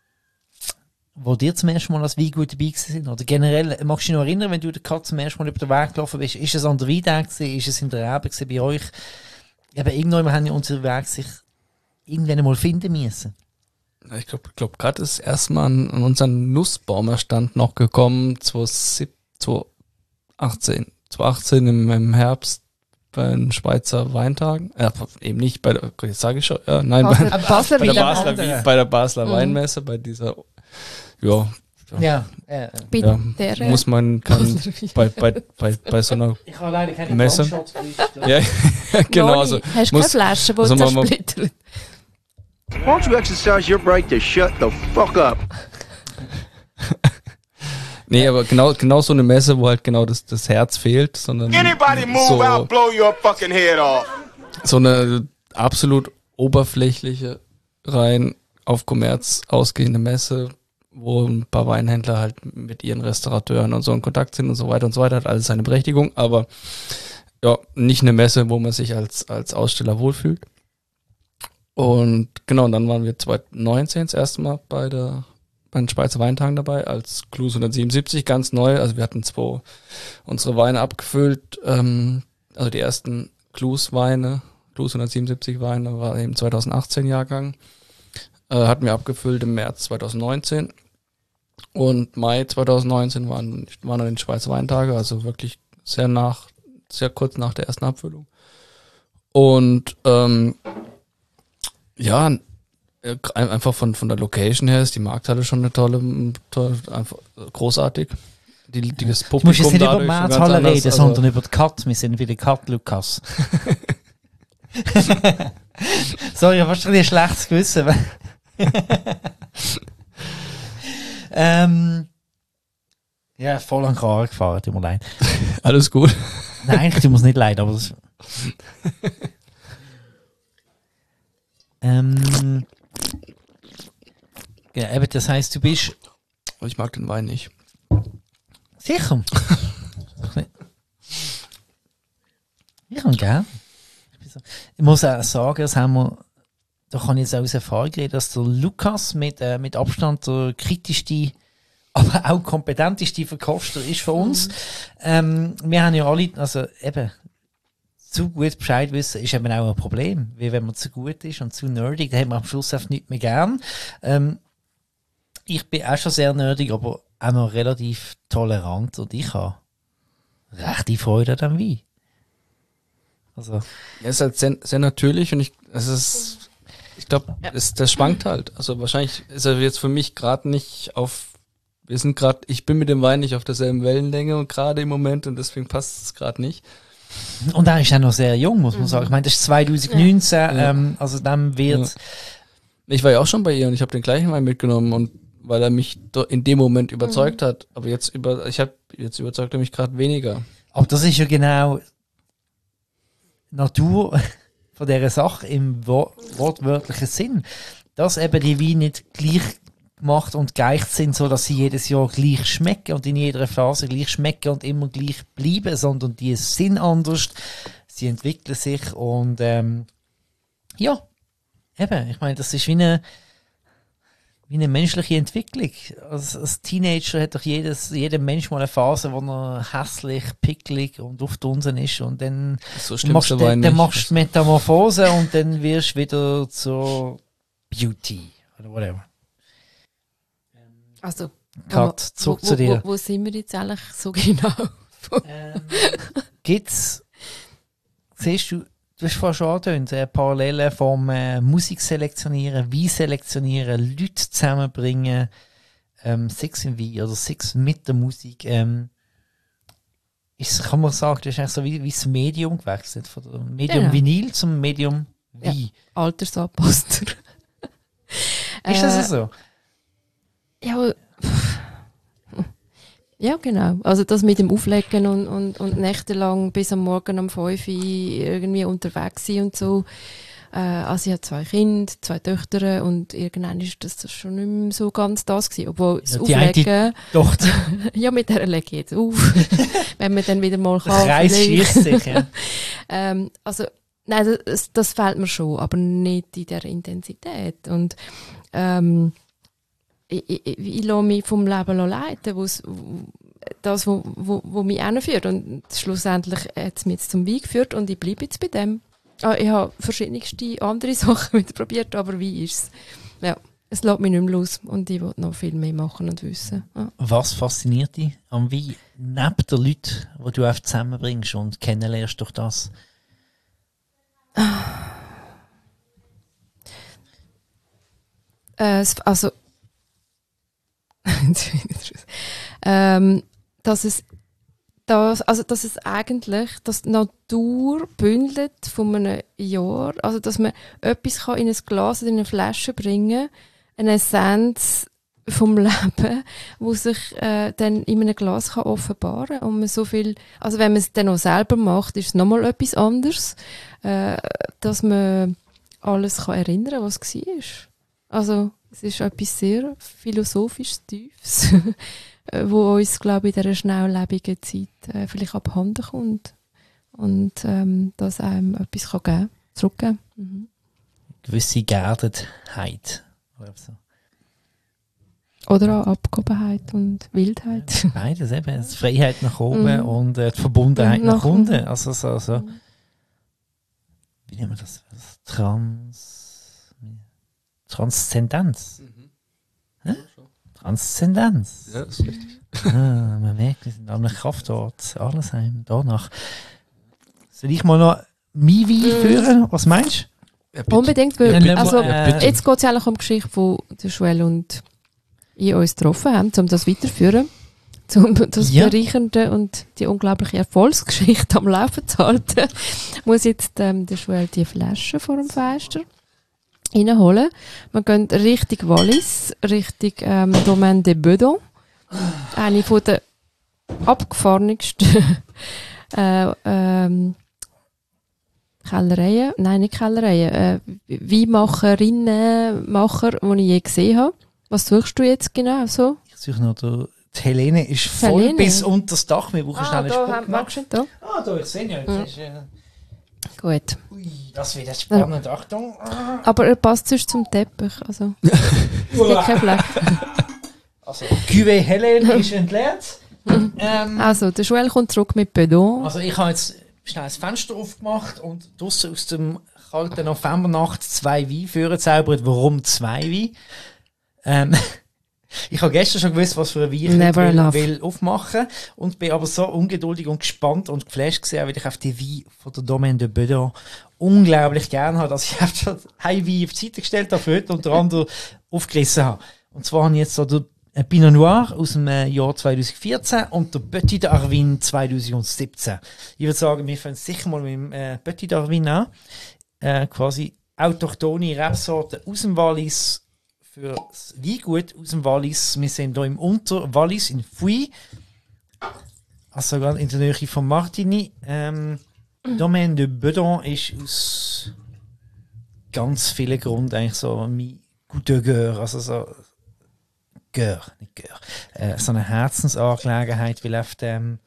wo dir zum ersten Mal als Weingut dabei gewesen sind. Oder generell, magst du dich noch erinnern, wenn du den Kat zum ersten Mal über den Weg gelaufen bist, ist es an der Weintag gewesen, ist es in der Rebe gewesen bei euch? Eben, irgendwann haben ja unsere Wege sich irgendwann einmal finden müssen. Ich glaube, glaub, gerade ist erstmal an, an unseren Nussbaumerstand noch gekommen, zwanzig achtzehn. zwanzig achtzehn im, im Herbst bei den Schweizer Weintagen. Äh, eben nicht bei der, jetzt sage ich schon, ja, nein, Basler, bei, Basler bei, der Wiener. Basler, andere. bei der Basler Mhm. Weinmesse, bei dieser, ja, Ja, äh, Bei ja der, äh, muss man, kann, bei, bei, bei, bei so einer, ich habe leider keine Messe. One-Shots für dich. ja, genau, Noni, also, hast du muss- keine Flasche, die also man- man- zersplittert? Why don't you exercise your right to shut the fuck up? nee, aber genau, genau so eine Messe, wo halt genau das, das Herz fehlt, sondern Anybody move, so, I'll blow your fucking head off. so eine absolut oberflächliche, rein auf Kommerz ausgehende Messe, wo ein paar Weinhändler halt mit ihren Restaurateuren und so in Kontakt sind und so weiter und so weiter, hat alles seine Berechtigung, aber ja, nicht eine Messe, wo man sich als, als Aussteller wohlfühlt. Und genau, und dann waren wir zwanzig neunzehn das erste Mal bei der bei den Schweizer Weintagen dabei, als Clues hundertsiebenundsiebzig, ganz neu. Also wir hatten zwei unsere Weine abgefüllt, ähm, also die ersten Clues-Weine, Clues hundertsiebenundsiebzig Weine, war eben zweitausendachtzehn Jahrgang, äh, hatten wir abgefüllt im März zweitausendneunzehn und Mai zweitausendneunzehn waren, waren dann die Schweizer Weintage, also wirklich sehr nach, sehr kurz nach der ersten Abfüllung. Und ähm, ja, äh, einfach von, von der Location her ist die Markthalle schon eine tolle, tolle einfach großartig. Die, die, das Du musst Publikum jetzt nicht über die dadurch schon ganz Markthalle anders, reden, also- sondern über die Cut. Wir sind wieder Cut, Lukas. Sorry, ich habe fast ein bisschen schlechtes Gewissen. ähm, ja, voll an Karren gefahren, tut mir leid. Alles gut. Nein, eigentlich tut mir es nicht leid, aber das... ähm, ja, eben, das heisst, du bist... Ich mag den Wein nicht. Sicher? Ich kann gern. Ich bin so- Ich muss auch sagen, das haben wir, da kann ich jetzt auch aus Erfahrung reden, dass der Lukas mit, äh, mit Abstand der kritischste, aber auch kompetenteste Verkoster ist für uns. Ähm, wir haben ja alle, also eben, zu gut Bescheid wissen ist eben auch ein Problem. Weil wenn man zu gut ist und zu nerdig, dann hat man am Schluss einfach nicht mehr gern. Ähm, ich bin auch schon sehr nerdig, aber auch noch relativ tolerant und ich habe rechte Freude an dem Wein. Also. Ja, es ist halt sehr, sehr natürlich und ich, es ist, ich glaube, ja. das schwankt halt. Also wahrscheinlich ist er jetzt für mich gerade nicht auf, wir sind gerade, ich bin mit dem Wein nicht auf derselben Wellenlänge und gerade im Moment und deswegen passt es gerade nicht. Und er ist ja noch sehr jung, muss man mhm. sagen. Ich meine, das ist zwanzig neunzehn, ja. ähm, also dann wird... Ja. Ich war ja auch schon bei ihr und ich habe den gleichen Wein mitgenommen und weil er mich in dem Moment überzeugt mhm. hat. Aber jetzt über, ich habe jetzt überzeugt er mich gerade weniger. Aber das ist ja genau Natur von dieser Sache im wo- wortwörtlichen Sinn. Dass eben die Weine nicht gleich gemacht und geeicht sind, so dass sie jedes Jahr gleich schmecken und in jeder Phase gleich schmecken und immer gleich bleiben, sondern die sind anders. Sie entwickeln sich und ähm, ja, eben, ich meine, das ist wie eine, wie eine menschliche Entwicklung. Als, als Teenager hat doch jedes, jeder Mensch mal eine Phase, wo er hässlich, picklig und aufdunsen ist und dann so machst du dann, dann machst du Metamorphose und dann wirst du wieder zur Beauty oder whatever. Also, Kat, zurück wo, zu dir. Wo, wo sind wir jetzt eigentlich so genau? ähm, gibt's, siehst du, du hast vorhin schon angetönt, äh, Parallelen vom äh, Musik selektionieren, Wein selektionieren, Leute zusammenbringen, ähm, Sex im Wein oder Sex mit der Musik. Ähm, ist, kann man sagen, das ist eigentlich so wie, wie das Medium gewechselt, von dem Medium ja. Vinyl zum Medium Wein. Ja, altersanpasster. Ist das so? Ja, ja, genau. Also das mit dem Auflegen und, und, und nächtelang bis am Morgen um fünf Uhr irgendwie unterwegs sein und so. Äh, also ich habe zwei Kinder, zwei Töchter und irgendwann ist das schon nicht mehr so ganz das gewesen. Obwohl das ja, Auflegen... Tochter. Ja, mit der lege ich jetzt auf. Wenn man dann wieder mal kann. Der Kreis schießt sich, ja. ähm, also, nein, das, das fehlt mir schon, aber nicht in der Intensität. Und ähm, Ich, ich, ich lasse mich vom Leben leiten, wo's, das, wo, wo, wo mich hinführt. Und schlussendlich hat es mich jetzt zum Wein geführt und ich bleibe jetzt bei dem. Ah, ich habe verschiedenste andere Sachen wieder probiert, aber wie ist es? Ja, es lässt mich nicht mehr los und ich will noch viel mehr machen und wissen. Ja. Was fasziniert dich am Wein? Neben den Leuten, die du oft zusammenbringst und kennenlernst durch das? Äh, also ähm, dass es das, also dass es eigentlich dass die Natur bündelt von einem Jahr, also dass man etwas kann in ein Glas oder in eine Flasche bringen, eine Essenz vom Leben, wo sich äh, dann in einem Glas kann offenbaren und man so viel, also wenn man es dann auch selber macht, ist es nochmal etwas anderes, äh, dass man alles kann erinnern, was es war. Also es ist etwas sehr philosophisches, Tiefes, wo uns, glaube ich, in dieser schnelllebigen Zeit äh, vielleicht abhanden kommt. Und ähm, das einem etwas kann geben, zurückgeben. Mhm. Gewisse Geerdetheit. Oder so. Oder auch Abgehobenheit und Wildheit. Ja, beides eben. Die Freiheit nach oben mm. und äh, die Verbundenheit nach, nach unten. Also so, so. Mm. Wie nennen wir das? Trans... Transzendenz. Mhm. Transzendenz. Ja, das ist richtig. Ah, man merkt, wir sind an einem Kraftort. Alles heim, danach. Soll ich mal noch mein Wein führen? Was meinst du? Ja, unbedingt. Weil, ja, also, äh, jetzt geht es eigentlich um die Geschichte, wo der Joel und ich uns getroffen haben, um das weiterzuführen. Um das ja. Bereichernde und die unglaubliche Erfolgsgeschichte am Laufen zu halten, muss jetzt ähm, der Joel die Flasche vor dem Fenster reinholen. Wir gehen Richtung Wallis, Richtung ähm, Domaine de Bedon. Eine von den abgefahrensten äh, ähm, Kellereien, nein, nicht Kellereien, äh, Weinmacherinnen, Macher, die ich je gesehen habe. Was suchst du jetzt genau so? Ich suche noch, der, die Helene ist voll Helene. Bis unter das Dach. Wir brauchen ah, schnell einen Spuck. Da. Ah, da, ich sehe ja. Mhm. Ist, äh Gut. Ui, das wird spannend, ja. Achtung. Aber er passt sonst zum Teppich, also es gibt keinen Fleck. Also, Cuvée Helene ist entleert. ähm, also, der Joel kommt zurück mit Bedon. Also ich habe jetzt schnell das Fenster aufgemacht und draussen aus dem kalten Novembernacht zwei Weine vorgezaubert. Warum zwei Weine? Ähm, Ich habe gestern schon gewusst, was für ein Wein Never ich will, enough. will aufmachen und bin aber so ungeduldig und gespannt und geflasht gesehen, weil ich auf die Wein von der Domaine de Bedon unglaublich gerne habe, dass ich einfach schon ein Wein auf die Seite gestellt habe, für heute unter anderem aufgerissen habe. Und zwar habe ich jetzt so den Pinot Noir aus dem äh, Jahr zwanzig vierzehn und der Petit d'Arvin zwanzig siebzehn. Ich würde sagen, wir fangen sicher mal mit dem äh, Petit d'Arvin an. Äh, quasi autochthone Rebsorten aus dem Wallis für das Weingut aus dem Wallis. Wir sind hier im Unterwallis in Fuy, also sogar in der Nähe von Martigny. Ähm, Domaine de Bedon ist aus ganz vielen Gründen eigentlich so mein guter Gör, also so Gör, nicht Gör, äh, so eine Herzensangelegenheit, weil auf dem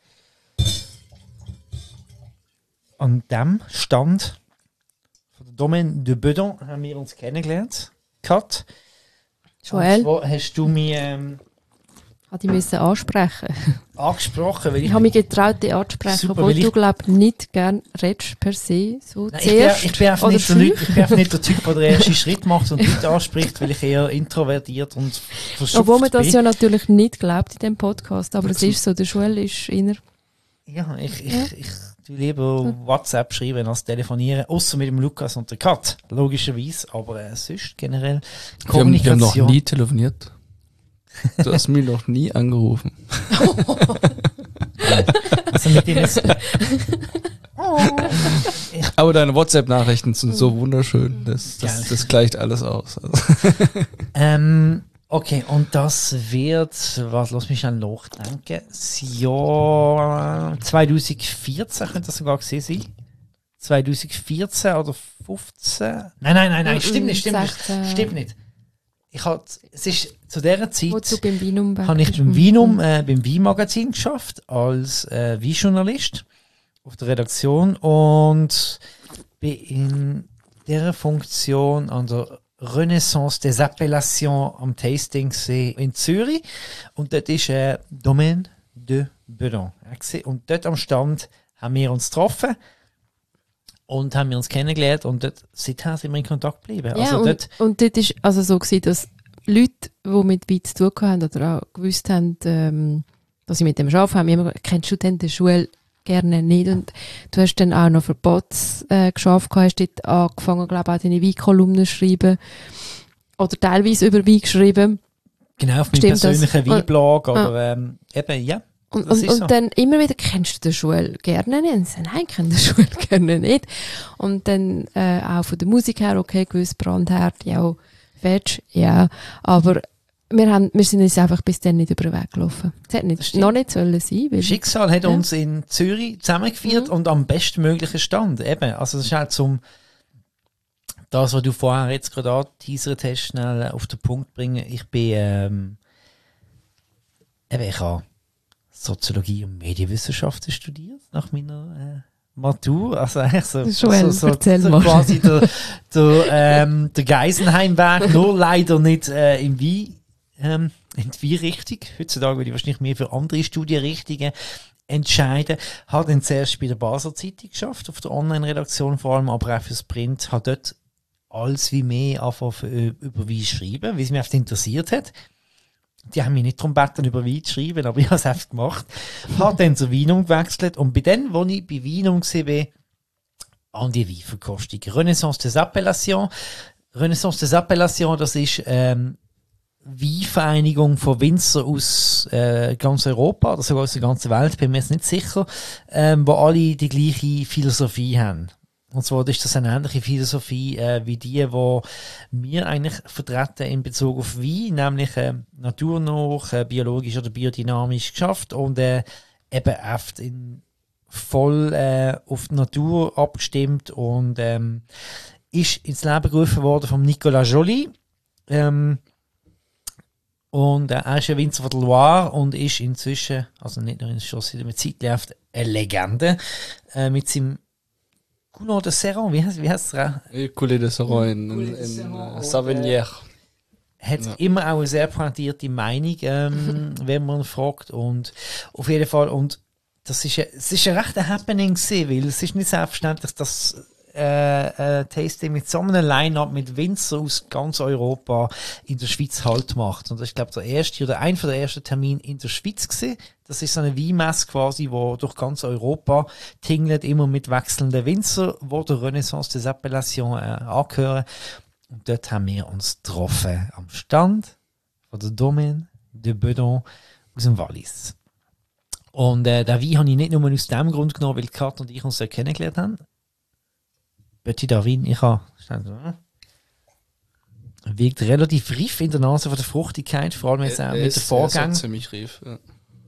an dem Stand von der Domaine de Bedon haben wir uns kennengelernt. Kat. Joel, Und zwar hast du mich ähm, hat ich müssen ansprechen. angesprochen, weil ich, Ich habe mich getraut, dich anzusprechen, Super, obwohl weil ich- du, glaub nicht gern redest per se, so Nein, ich, bin, zuerst. ich, bin einfach oder nicht der früh. Leute, ich bin einfach nicht der Typ, der den ersten Schritt macht und Leute anspricht, weil ich eher introvertiert und verschupft Obwohl man das bin. ja natürlich nicht glaubt in dem Podcast, aber es ist so, der Joel ist inner. Ja, ich, ich, ich, ich tu lieber WhatsApp schreiben als telefonieren, außer mit dem Lukas und der Kat, logischerweise, aber äh, sonst generell Wir haben, wir haben noch Kommunikation. nie telefoniert. Du hast mich noch nie angerufen. Also mit denen ist, Aber deine WhatsApp-Nachrichten sind so wunderschön. Das, das, Geil. das gleicht alles aus. Also. ähm, okay, und das wird, was, lass mich an nachdenken, das Jahr zwanzig vierzehn könnte das sogar gewesen sein. zwanzig vierzehn oder fünfzehn? Nein, nein, nein, nein, stimmt nicht, stimmt nicht, sechzehn. stimmt nicht. Ich hatte, es ist zu dieser Zeit, Wo du beim Vinum weg habe ich bist. beim Vinum, äh, beim Weinmagazin geschafft, als äh, Weinjournalist auf der Redaktion und bin in dieser Funktion an der Renaissance des Appellations am Tasting gesehen in Zürich und dort ist äh, Domaine de Bedon. Und dort am Stand haben wir uns getroffen und haben wir uns kennengelernt und dort, seither sind wir in Kontakt geblieben. Ja, Also und, dort, und dort ist also so gewesen, dass Leute, die mit Wein zu tun haben oder auch gewusst haben, ähm, dass sie mit dem arbeiten, haben immer gesagt, kennst du denn den Joel gerne nicht? Und du hast dann auch noch für Bots äh, geschafft, hast dort angefangen, glaube ich, auch deine Weinkolumnen zu schreiben oder teilweise über Wein geschrieben. genau, auf meinem Stimmt das? persönlichen Und- Weinblog oder ähm, eben, ja. Und, Das und, ist so. und dann immer wieder, kennst du den Joel gerne nicht? Und ich so, nein, ich kenne den Joel gerne nicht. Und dann äh, auch von der Musik her, okay, gewiss Brandherd, ja, Fetch, ja. Aber wir, haben, wir sind uns einfach bis dann nicht über den Weg gelaufen. Es hätte Das nicht, stimmt. noch nicht sollen sein. Weil Schicksal hat Ja. uns in Zürich zusammengeführt Mhm. und am bestmöglichen Stand. Eben, also das ist halt zum das, was du vorher jetzt gerade angeteasert hast, schnell auf den Punkt bringen. Ich bin ähm, eben, ich habe Soziologie und Medienwissenschaften studiert nach meiner äh, Matur. Also eigentlich so, Joel, so, so, erzähl so mal. quasi der, der, ähm, der Geisenheimweg, nur leider nicht äh, im Wein, ähm, in die Weinrichtung. Heutzutage würde ich wahrscheinlich mehr für andere Studienrichtungen entscheiden. Habe dann zuerst bei der Basler Zeitung geschafft, auf der Online-Redaktion vor allem, aber auch fürs Print. Habe dort alles wie mehr einfach für, über Wein schreiben, weil es mich oft interessiert hat. Die haben mich nicht darum gebeten, über Wein zu schreiben, aber ich habe es einfach gemacht. Habe dann zur Vinum gewechselt und bei dem, wo ich bei Vinum war, an die Weinverkostung. Renaissance des Appellations. Renaissance des Appellations, das ist ähm, Weinvereinigung von Winzer aus äh, ganz Europa, oder sogar aus der ganzen Welt, bin mir jetzt nicht sicher, ähm, wo alle die gleiche Philosophie haben. Und zwar ist das eine ähnliche Philosophie äh, wie die, die wir eigentlich vertreten in Bezug auf Wein, nämlich äh, naturnah, äh, biologisch oder biodynamisch geschafft und äh, eben oft in voll äh, auf die Natur abgestimmt und ähm, ist ins Leben gerufen worden von Nicolas Joly. Ähm, und äh, er ist ein Winzer von der Loire und ist inzwischen, also nicht nur in der Chaussee, mit Zeit läuft eine Legende äh, mit seinem Coulon de Serran, wie heißt, wie heißt es? Coulé de Serran in, in, in äh, Savinière. Hat Ja. immer auch eine sehr pointierte Meinung, ähm, wenn man fragt. Und auf jeden Fall, und das ist, ein- es ist ein rechter Happening gewesen, weil es ist nicht selbstverständlich, dass äh, äh, Tasting mit so einem Line-Up mit Winzer aus ganz Europa in der Schweiz Halt macht. Und das ist, glaube ich, der erste oder einer der ersten Termine in der Schweiz gewesen. Das ist so eine Weinmesse quasi, wo durch ganz Europa tingelt, immer mit wechselnden Winzer, wo der Renaissance des Appellations äh, angehören. Und dort haben wir uns getroffen am Stand von der Domaine de Bedon aus dem Wallis. Und äh, den Wein habe ich nicht nur aus dem Grund genommen, weil Kat und ich uns ja kennengelernt haben. Petit Darwin, ich habe... Wirkt relativ reif in der Nase von der Fruchtigkeit, vor allem jetzt auch mit den Vorgängen. Ziemlich reif, ja.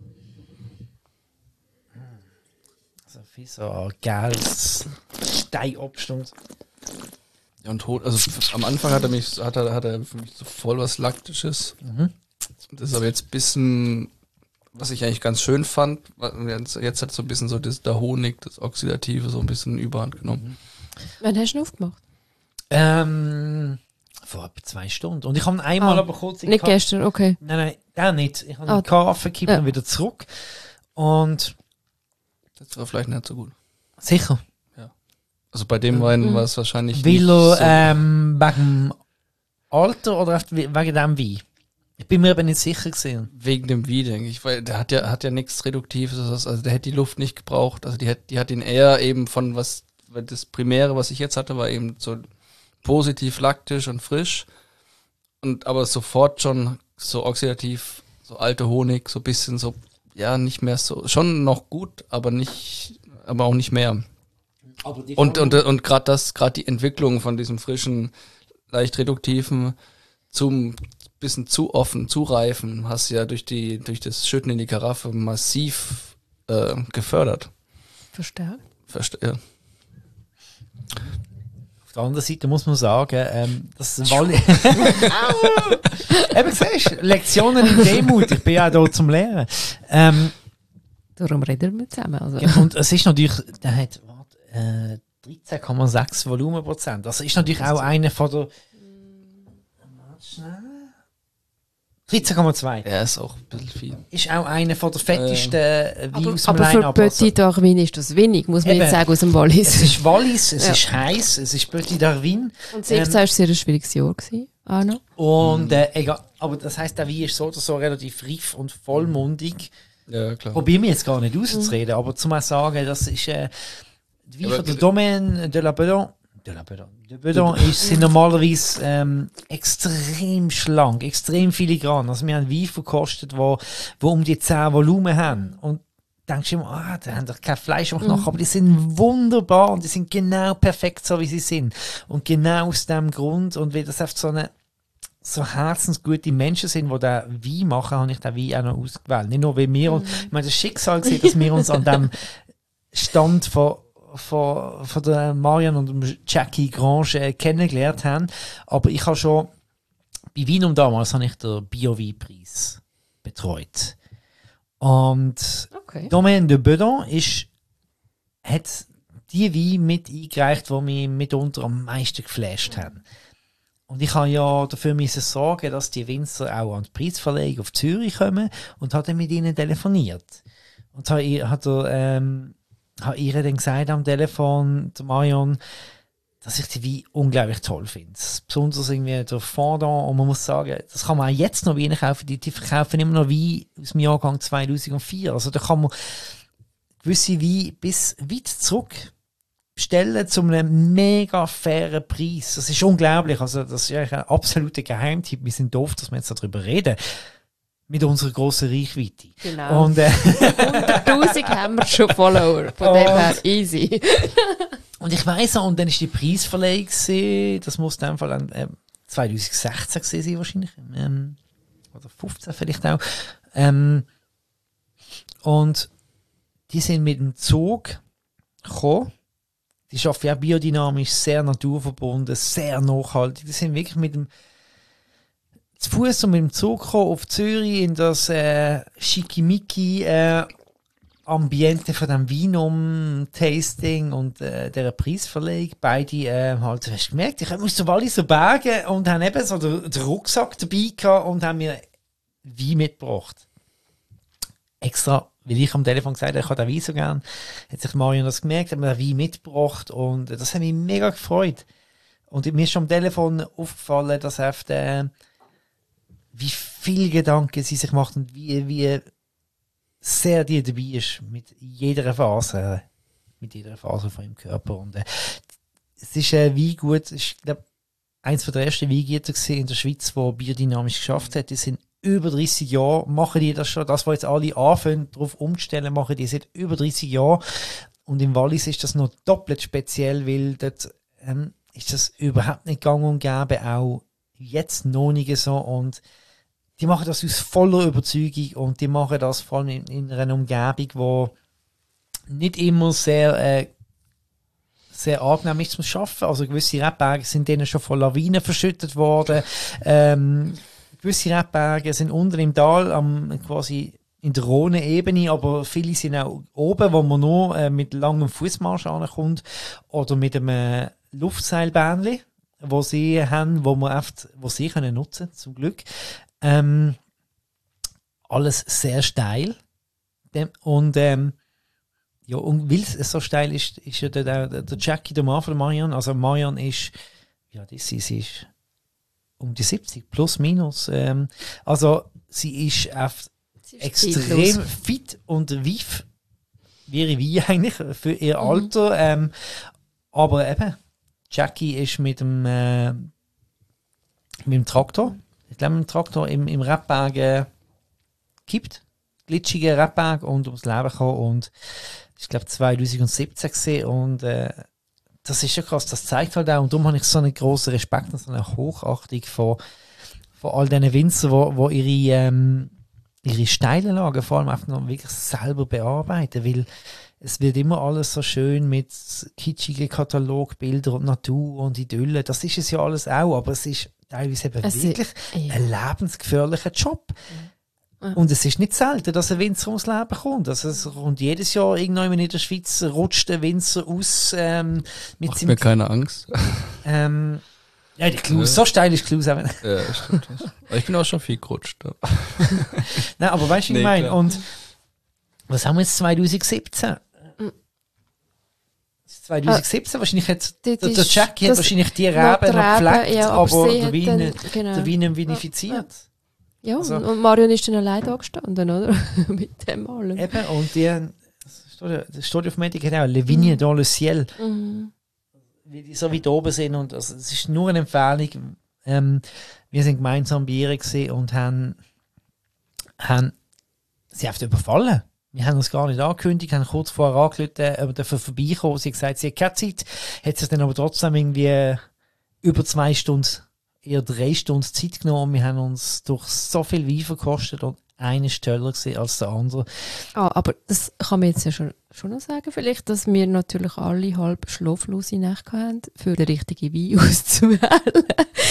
Also viel so geiles Steinobst. Ja, und Ho- also f- am Anfang hat er mich, hat er, hat er für mich so voll was Laktisches. Mhm. Das ist aber jetzt ein bisschen, was ich eigentlich ganz schön fand, jetzt, jetzt hat so ein bisschen so das, der Honig, das Oxidative so ein bisschen Überhand genommen. Wann hast du ihn aufgemacht? Ähm, vor etwa zwei Stunden. Und ich habe ihn einmal Ah, aber kurz in Nicht Ka- gestern, okay. Nein, nein, der nicht. Ich habe Ah, einen Kaffee gekippt ja. und wieder zurück. Und Das war vielleicht nicht so gut. sicher. Also bei dem Wein war es wahrscheinlich Weil nicht er so ähm, wegen dem Alter oder echt we- wegen dem Wein? Ich bin mir aber nicht sicher gewesen. wegen dem Wein, denke ich, weil der hat ja, hat ja nichts Reduktives, also der hätte die Luft nicht gebraucht, also die hat, die hat ihn eher eben von was, weil das Primäre, was ich jetzt hatte, war eben so positiv laktisch und frisch und aber sofort schon so oxidativ, so alte Honig, so ein bisschen so, ja, nicht mehr so, schon noch gut, aber nicht, aber auch nicht mehr. Und, und, und gerade das, gerade die Entwicklung von diesem frischen, leicht reduktiven zum bisschen zu offen, zu reifen, hast du ja durch die, durch das Schütten in die Karaffe massiv äh, gefördert. Verstärkt. Verste- ja. Auf der anderen Seite muss man sagen, ähm, das Wallis... Eben siehst du, Lektionen in Demut, ich bin ja da zum Lehren. Ähm, Darum reden wir zusammen. Also. und es ist natürlich, der hat warte, äh, dreizehn Komma sechs Volumenprozent. Das ist natürlich auch einer von der... Warte schnell. dreizehn Komma zwei. Ja, ist auch ein bisschen viel. Ist auch einer von der fettesten äh, Wein Aber, aus dem aber für Line-Up. Also, Petit Darwin ist das wenig, muss man Eben. jetzt sagen, aus dem es Wallis. ist Wallis, es Ja. ist heiß, es ist Petit Darwin. Und siebzehn war sehr ein schwieriges Jahr gewesen, Arno. Und äh, egal, aber das heisst, der Wein ist so oder so relativ reif und vollmundig. Ja, klar. Probier mir jetzt gar nicht auszureden, aber zum mal sagen, das ist äh, die Wein Aber von der bitte- Domaine de la Bedon. De la Bedon. De Bedon ist, sind normalerweise ähm, extrem schlank, extrem filigran. Also wir haben Wein verkostet, wo, wo um die zehn Volumen haben. Und denkst du immer, ah, die haben doch kein Fleisch am Knochen, aber die sind wunderbar und die sind genau perfekt so, wie sie sind. Und genau aus dem Grund, und weil das einfach so eine so herzensgute Menschen sind, die den Wein machen, habe ich den Wein auch noch ausgewählt. Nicht nur, weil wir uns, ich meine, das Schicksal gesehen, dass wir uns an dem Stand von, von, von der Marianne und dem Jackie Grange äh, kennengelernt haben. Aber ich habe schon, bei Weinum damals habe ich den Bio-Weinpreis betreut. Und Okay. Domaine de Bedon ist, hat die Weine mit eingereicht, die mich mitunter am meisten geflasht haben. Und ich habe ja dafür müssen sorgen, dass die Winzer auch an die Preisverleihung auf Zürich kommen und habe dann mit ihnen telefoniert. Und hat, ihr- hat er, ähm, hat ihr dann gesagt am Telefon, der Marion, dass ich die Weine unglaublich toll finde. Besonders irgendwie der Fondant, und man muss sagen, das kann man auch jetzt noch Weine kaufen, die, die verkaufen immer noch Wein aus dem Jahrgang zweitausendvier. Also da kann man gewisse Weine bis weit zurück bestellen zu einem mega fairen Preis. Das ist unglaublich. Also das ist eigentlich ein absoluter Geheimtipp. Wir sind doof, dass wir jetzt darüber reden. Mit unserer grossen Reichweite. Genau. Und, äh, hunderttausend haben wir schon Follower. Von dem her easy. und ich weiss auch, und dann ist die Preisverleihung gewesen, das muss in dem Fall an, ähm, zweitausendsechzehn gewesen sein wahrscheinlich. Ähm, oder fünfzehn vielleicht auch. Ähm, und die sind mit dem Zug gekommen. Die arbeiten ja biodynamisch, sehr naturverbunden, sehr nachhaltig. Die sind wirklich mit dem zu Fuß und mit dem Zug gekommen auf Zürich in das äh, schickimicki äh, Ambiente von dem Weinum-Tasting und äh, dieser Preisverleihung. Beide äh, halt, hast du gemerkt, ich komme aus den Walliser Bergen und haben eben so den, den Rucksack dabei gehabt und haben mir Wein mitgebracht. Extra weil ich am Telefon gesagt habe, ich habe den Wein so gern, hat sich Marion das gemerkt, hat mir den Wein mitgebracht und das hat mich mega gefreut. Und mir ist schon am Telefon aufgefallen, dass oft, äh, wie viel Gedanken sie sich macht und wie, wie sehr die dabei ist mit jeder Phase, mit jeder Phase von ihrem Körper. Und äh, es ist äh, wie gut, ich glaube, eins der ersten Weingüter in der Schweiz, wo biodynamisch geschafft hat. Die sind über dreißig Jahre, machen die das schon. Das, was jetzt alle anfangen, darauf umzustellen, machen die seit über dreißig Jahren. Und im Wallis ist das noch doppelt speziell, weil dort ähm, ist das überhaupt nicht gang und gäbe, auch jetzt noch nicht so. Und die machen das aus voller Überzeugung und die machen das vor allem in, in einer Umgebung, wo nicht immer sehr äh, sehr angenehm ist zum Arbeiten. Also gewisse Rebberge sind denen schon von Lawinen verschüttet worden. Ähm, gewisse Rebberge sind unten im Tal, am, quasi in der Rhone-Ebene, aber viele sind auch oben, wo man nur äh, mit langem Fußmarsch ankommt oder mit einem äh, Luftseilbähnchen, wo sie haben, wo man oft, wo sie können nutzen, zum Glück. Ähm, alles sehr steil. Dem, und ähm, ja, und weil es so steil ist, ist ja der, der, der Jackie, der Mann von Marion, also Marion ist, ja, das, sie, sie ist um die siebzig, plus minus. Ähm, also sie ist, sie ist extrem fit und reif, wie ihre Wein eigentlich, für ihr mhm. Alter. Ähm, aber eben, Jackie ist mit dem, äh, mit dem Traktor, ich glaube mit dem Traktor im, im Rebberg äh, gekippt, glitschiger Rebberg und ums Leben gekommen und ich glaube zwanzig siebzehn gesehen und äh, das ist ja krass, das zeigt halt auch und darum habe ich so einen grossen Respekt und so eine Hochachtung von, von all diesen Winzern, wo, wo ihre, ähm, ihre Steilenlagen vor allem einfach noch wirklich selber bearbeiten, weil es wird immer alles so schön mit kitschigen Katalogbildern und Natur und Idylle, das ist es ja alles auch, aber es ist teilweise eben es wirklich ist, ja. ein lebensgefährlicher Job. Mhm. Und es ist nicht selten, dass ein Winzer ums Leben kommt. Also es kommt jedes Jahr irgendwann in der Schweiz rutscht ein Winzer aus ähm, mit Macht mir keine Angst. Ähm, ja, die Klaus, ja. So steil ist Klaus. Ja, stimmt. Ich bin auch schon viel gerutscht. Ja. Nein, aber weißt du, wie ich meine? Und was haben wir jetzt zwanzig siebzehn? zwanzig siebzehn, ah, wahrscheinlich jetzt, der, der Jackie hat wahrscheinlich die Reben noch gepflegt, ja, aber, aber der Wein, dann, genau. der Wein vinifiziert. Ja. Ja, also, und Marion ist dann allein da gestanden, oder? Mit dem allem. Eben, und die, das steht auf dem Etikett auch, Le Vigne mm. dans le Ciel. Mm. Wie die so weit oben sind und also, es ist nur eine Empfehlung. Ähm, wir sind gemeinsam bei ihr gewesen und haben, haben sie einfach überfallen. Wir haben uns gar nicht angekündigt, haben kurz vorher angerufen, ob wir vorbeikommen. Sie hat gesagt, sie hat keine Zeit, hat sich dann aber trotzdem irgendwie über zwei Stunden eher drei Stunden Zeit genommen. Wir haben uns durch so viel Wein verkostet und einer ist toller gewesen als der andere. Ah, aber das kann man jetzt ja schon, schon noch sagen, vielleicht, dass wir natürlich alle halb schlaflose Nächte hatten, für den richtigen Wein auszuwählen.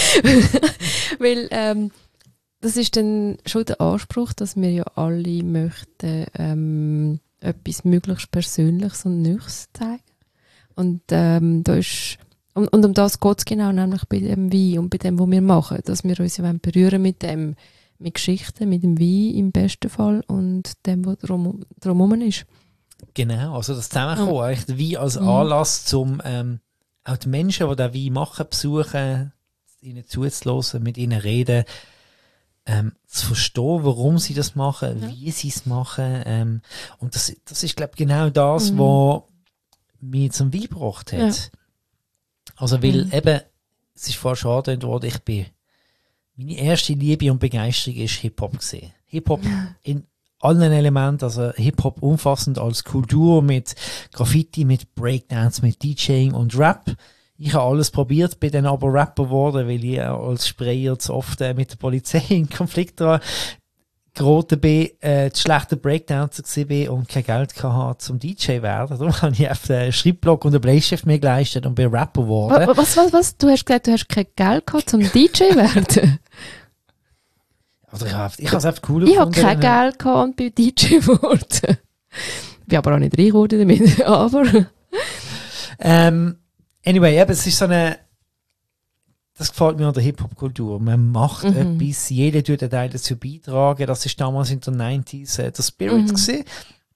Weil ähm, das ist dann schon der Anspruch, dass wir ja alle möchten ähm, etwas möglichst Persönliches und Neues zeigen. Und ähm, da ist Und, und um das geht es genau, nämlich bei dem Wein und bei dem, was wir machen. Dass wir uns ja berühren mit dem, mit Geschichten, mit dem Wein im besten Fall und dem, was drum, drumherum ist. Genau, also das Zusammenkommen, ja. Eigentlich der Wein als mhm. Anlass, um ähm, auch die Menschen, die den Wein machen, besuchen, ihnen zuzuhören, mit ihnen reden, ähm, zu verstehen, warum sie das machen, ja. wie sie es machen. Ähm, und das, das ist, glaube ich, genau das, mhm. was mich zum Wein gebracht hat. Ja. Also, weil mhm. eben, es ist vorher schade worden, ich bin, meine erste Liebe und Begeisterung ist Hip-Hop gesehen. Hip-Hop mhm. in allen Elementen, also Hip-Hop umfassend als Kultur mit Graffiti, mit Breakdance, mit DJing und Rap. Ich habe alles probiert, bin dann aber Rapper geworden, weil ich als Sprayer zu oft äh, mit der Polizei in Konflikt war. Geraten bin, äh, zu schlechter Breakdancer gewesen und kein Geld hatte, zum D J werden. Darum habe ich einfach einen Schreibblock und einen Bleistift mir geleistet und bin Rapper geworden. Was, was, was? Du hast gesagt, du hast kein Geld gehabt, zum D J werden? Also ich habe ich es einfach cool Ich habe kein Geld gehabt und bin D J geworden. Ich bin aber auch nicht reingeholt damit, aber... ähm, anyway, eben, es ist so eine... Das gefällt mir an der Hip-Hop-Kultur. Man macht mhm. etwas, jeder tut einen Teil dazu beitragen. Das war damals in den neunziger äh, der Spirit. Mhm.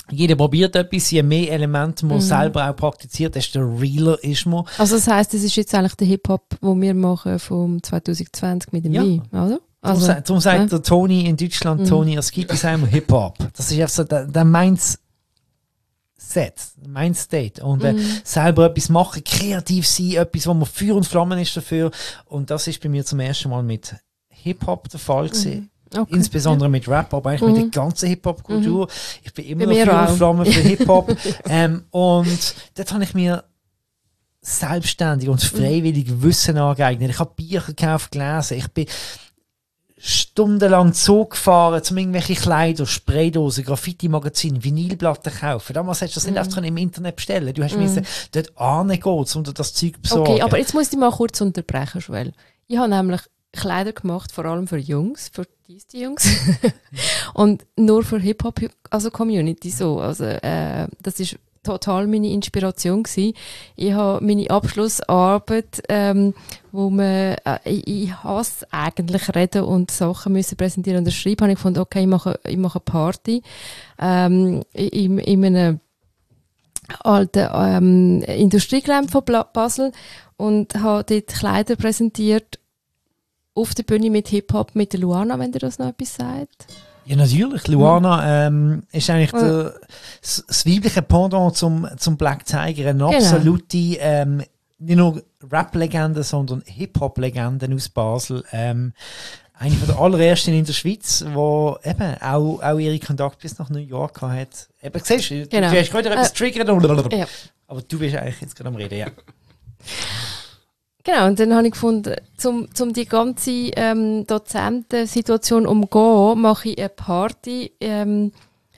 jeder probiert etwas, je mehr Elemente man Mhm. selber auch praktiziert, desto realer ist man. Also das heisst, das ist jetzt eigentlich der Hip-Hop, den wir machen vom zwanzig zwanzig mit dem Ja. Wein, oder? Darum, Also, sa- darum sagt ja. der Tony in Deutschland, Mhm. Tony Askiti, sagen wir Hip-Hop. Das ist einfach so der, der Mindset, der Mindstate. Und äh, Mhm. selber etwas machen, kreativ sein, etwas, wo man Feuer und Flammen ist dafür. Und das ist bei mir zum ersten Mal mit Hip-Hop der Fall gewesen. Okay. Insbesondere mit Rap, aber eigentlich mit Mhm. der ganzen Hip-Hop-Kultur. Ich bin immer Bei noch mir Feuer und auch. Flammen für Hip-Hop. ähm, und dort habe ich mir selbstständig und freiwillig Wissen angeeignet. Ich habe Bücher gekauft, gelesen. Ich bin stundenlang Zug gefahren, um irgendwelche Kleider, Spraydosen, Graffiti-Magazine, Vinylplatten kaufen. Damals hast du das nicht einfach im Internet bestellen. Du hast müssen dort hingehen, um dir das Zeug zu besorgen. Okay, aber jetzt muss ich dich mal kurz unterbrechen, Joel. Ich habe nämlich Kleider gemacht, vor allem für Jungs, für diese Jungs. Und nur für Hip-Hop, also Community so. Also, äh, das ist total meine Inspiration gewesen. Ich habe meine Abschlussarbeit, ähm, wo man, äh, ich, ich hasse eigentlich reden und Sachen müssen präsentieren und schreiben, habe ich gefunden, okay, ich mache, ich mache eine Party, ähm, in, in einem alten ähm, Industriegelände von Bla- Basel und habe dort Kleider präsentiert auf der Bühne mit Hip-Hop, mit der Luana, wenn ihr das noch etwas sagt. Ja, natürlich. Luana ähm, ist eigentlich der, das, das weibliche Pendant zum, zum Black Tiger. Eine absolute, ähm, nicht nur Rap-Legende, sondern Hip-Hop-Legende aus Basel. Ähm, eine von der allerersten in der Schweiz, die eben auch, auch ihre Kontakt bis nach New York hat. Eben, siehst du, Genau. du hast gerade etwas Äh, triggern. Ja. Aber du bist eigentlich jetzt gerade am Reden, ja. Genau, und dann habe ich gefunden, zum, zum die ganze ähm, Dozentensituation umgehen, mache ich eine Party ähm,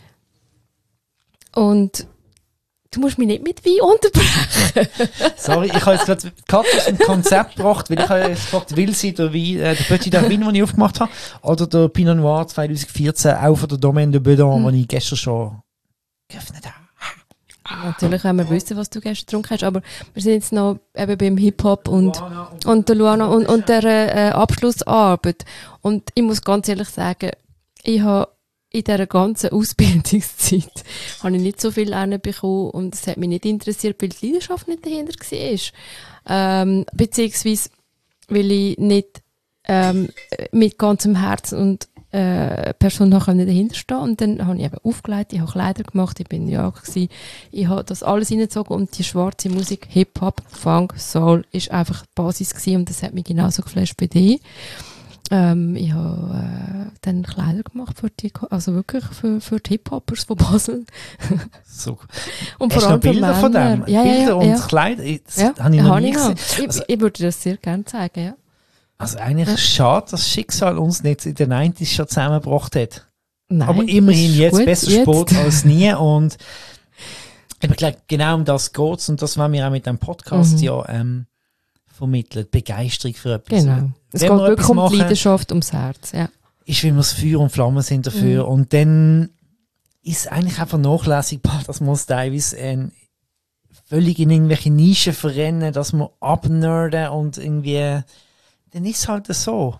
und du musst mich nicht mit Wein unterbrechen. Sorry, ich habe jetzt gerade Katja ein Konzept gebracht, weil ich habe jetzt gefragt, will sie der Wein, äh, der Petit d'Arvin, den ich aufgemacht habe, oder der Pinot Noir zwanzig vierzehn, auch von der Domaine de Bedon, den ich gestern schon geöffnet habe. Natürlich wollen wir wissen, was du gestern getrunken hast, aber wir sind jetzt noch eben beim Hip-Hop und, und der Luana und, und der äh, Abschlussarbeit. Und ich muss ganz ehrlich sagen, ich habe in dieser ganzen Ausbildungszeit habe ich nicht so viel lernen bekommen und es hat mich nicht interessiert, weil die Leidenschaft nicht dahinter war. Ähm, beziehungsweise, weil ich nicht ähm, mit ganzem Herzen und äh, Person nachher nicht dahinter stehen. Und dann habe ich eben aufgelegt, ich habe Kleider gemacht, ich bin in New York gewesen, ich habe das alles reingezogen und die schwarze Musik, Hip-Hop, Funk, Soul, ist einfach die Basis gewesen und das hat mich genauso geflasht bei dir. Ähm, ich habe äh, dann Kleider gemacht für die, also wirklich für, für die Hip-Hoppers von Basel. So. Und Hast vor du noch allem für Bilder von Männer. dem? Ja, ja, Bilder ja, und ja. Kleider? Das Ja, habe ich noch habe nie ich noch. gesehen. Ich, Also, ich würde das sehr gerne zeigen, ja. also eigentlich ist es schade, dass das Schicksal uns nicht in den neunziger schon zusammengebracht hat. Nein, Aber immerhin das ist jetzt gut, besser jetzt. Sport als nie. Und ich glaube, genau um das geht es. Und das wollen wir auch mit dem Podcast Mhm. ja ähm, vermitteln. Begeisterung für etwas. Genau. Es Wenn geht wir wirklich etwas um die machen, Leidenschaft, ums Herz, ja. ist, wie wir das Feuer und Flammen sind dafür. Mhm. Und dann ist es eigentlich einfach nachlässigbar, dass wir uns teilweise äh, völlig in irgendwelche Nischen verrennen, dass wir abnerden und irgendwie, dann ist es halt so.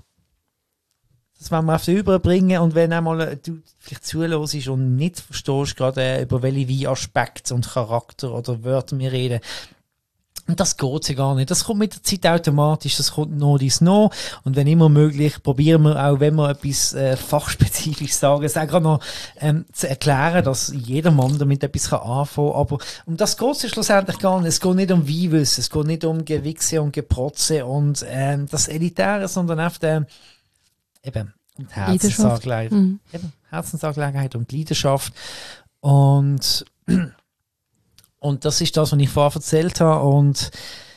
Das wollen wir auf den überbringen und wenn einmal du vielleicht zuhörst und nicht verstehst, gerade äh, über welche wie Aspekte und Charakter oder Wörter wir reden, und das geht ja gar nicht. Das kommt mit der Zeit automatisch, das kommt noch dies noch. Und wenn immer möglich, probieren wir auch, wenn wir etwas äh, fachspezifisch sagen, es auch gerade noch ähm, zu erklären, dass jeder Mann damit etwas kann anfangen kann. Aber um das geht es ja schlussendlich gar nicht. Es geht nicht um Weinwissen, es geht nicht um Gewichse und Geprotze und ähm, das Elitäre, sondern einfach ähm, eben um die Herzensangelegenheit. Mhm. Eben, Herzensangelegenheit und Leidenschaft. Und Und das ist das, was ich vorher erzählt habe. Und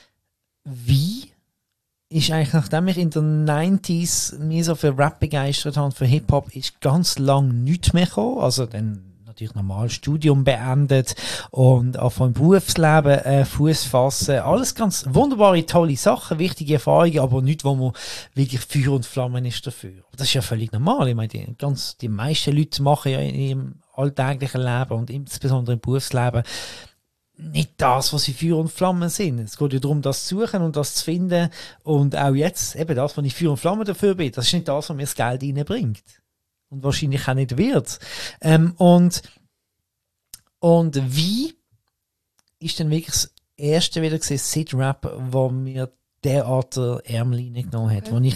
wie ist eigentlich, nachdem ich in den neunziger mich so für Rap begeistert habe und für Hip-Hop, ist ganz lang nichts mehr gekommen. Also dann natürlich normal Studium beendet und auch vom Berufsleben äh, Fuß fassen. Alles ganz wunderbare, tolle Sachen, wichtige Erfahrungen, aber nichts, wo man wirklich Feuer und Flammen ist dafür. Das ist ja völlig normal. Ich meine, die, ganz, die meisten Leute machen ja in ihrem alltäglichen Leben und insbesondere im Berufsleben nicht das, was sie Feuer und Flammen sind. Es geht ja darum, das zu suchen und das zu finden. Und auch jetzt, eben das, was ich Feuer und Flammen dafür bin, das ist nicht das, was mir das Geld reinbringt. Und wahrscheinlich auch nicht wird. Ähm, und Und Wein ist dann wirklich das erste wieder gesehen, Sit-Rap, wo mir derart der Ärmel reingenommen hat, okay. Wo ich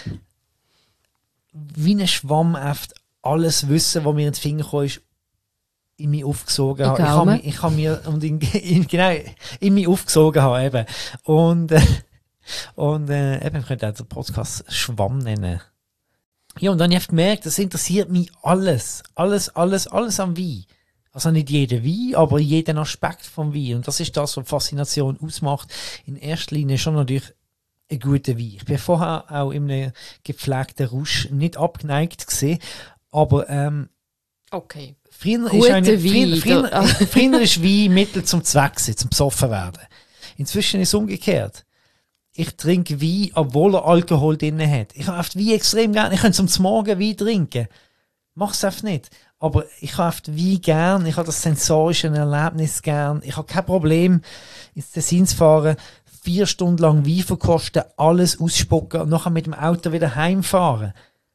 wie ein Schwamm auf alles Wissen, was mir in die Finger kam, ist, in mich aufgesogen habe. Ich habe mich, ich habe mir und in, in, genau, in mich aufgesogen habe eben. Und, äh, und äh, eben, ich könnte auch den Podcast Schwamm nennen. Ja, und dann habe ich gemerkt, das interessiert mich alles. Alles, alles, alles am Wein. Also nicht jeder Wein, aber jeden Aspekt vom Wein. Und das ist das, was Faszination ausmacht. In erster Linie schon natürlich ein guter Wein. Ich bin vorher auch in einem gepflegten Rausch nicht abgeneigt gesehen, aber ähm, okay. Früher ist, eine, früher, früher, früher ist Wein Mittel zum Zweck gewesen, zum besoffen werden. Inzwischen ist es umgekehrt. Ich trinke Wein, obwohl er Alkohol drin hat. Ich habe Wein extrem gerne. Ich könnte zum Morgen Wein trinken. Mach's einfach nicht. Aber ich habe Wein gern. Ich habe das sensorische Erlebnis gern. Ich habe kein Problem, ins Tessin zu fahren, vier Stunden lang Wein verkosten, alles ausspucken und nachher mit dem Auto wieder heimfahren.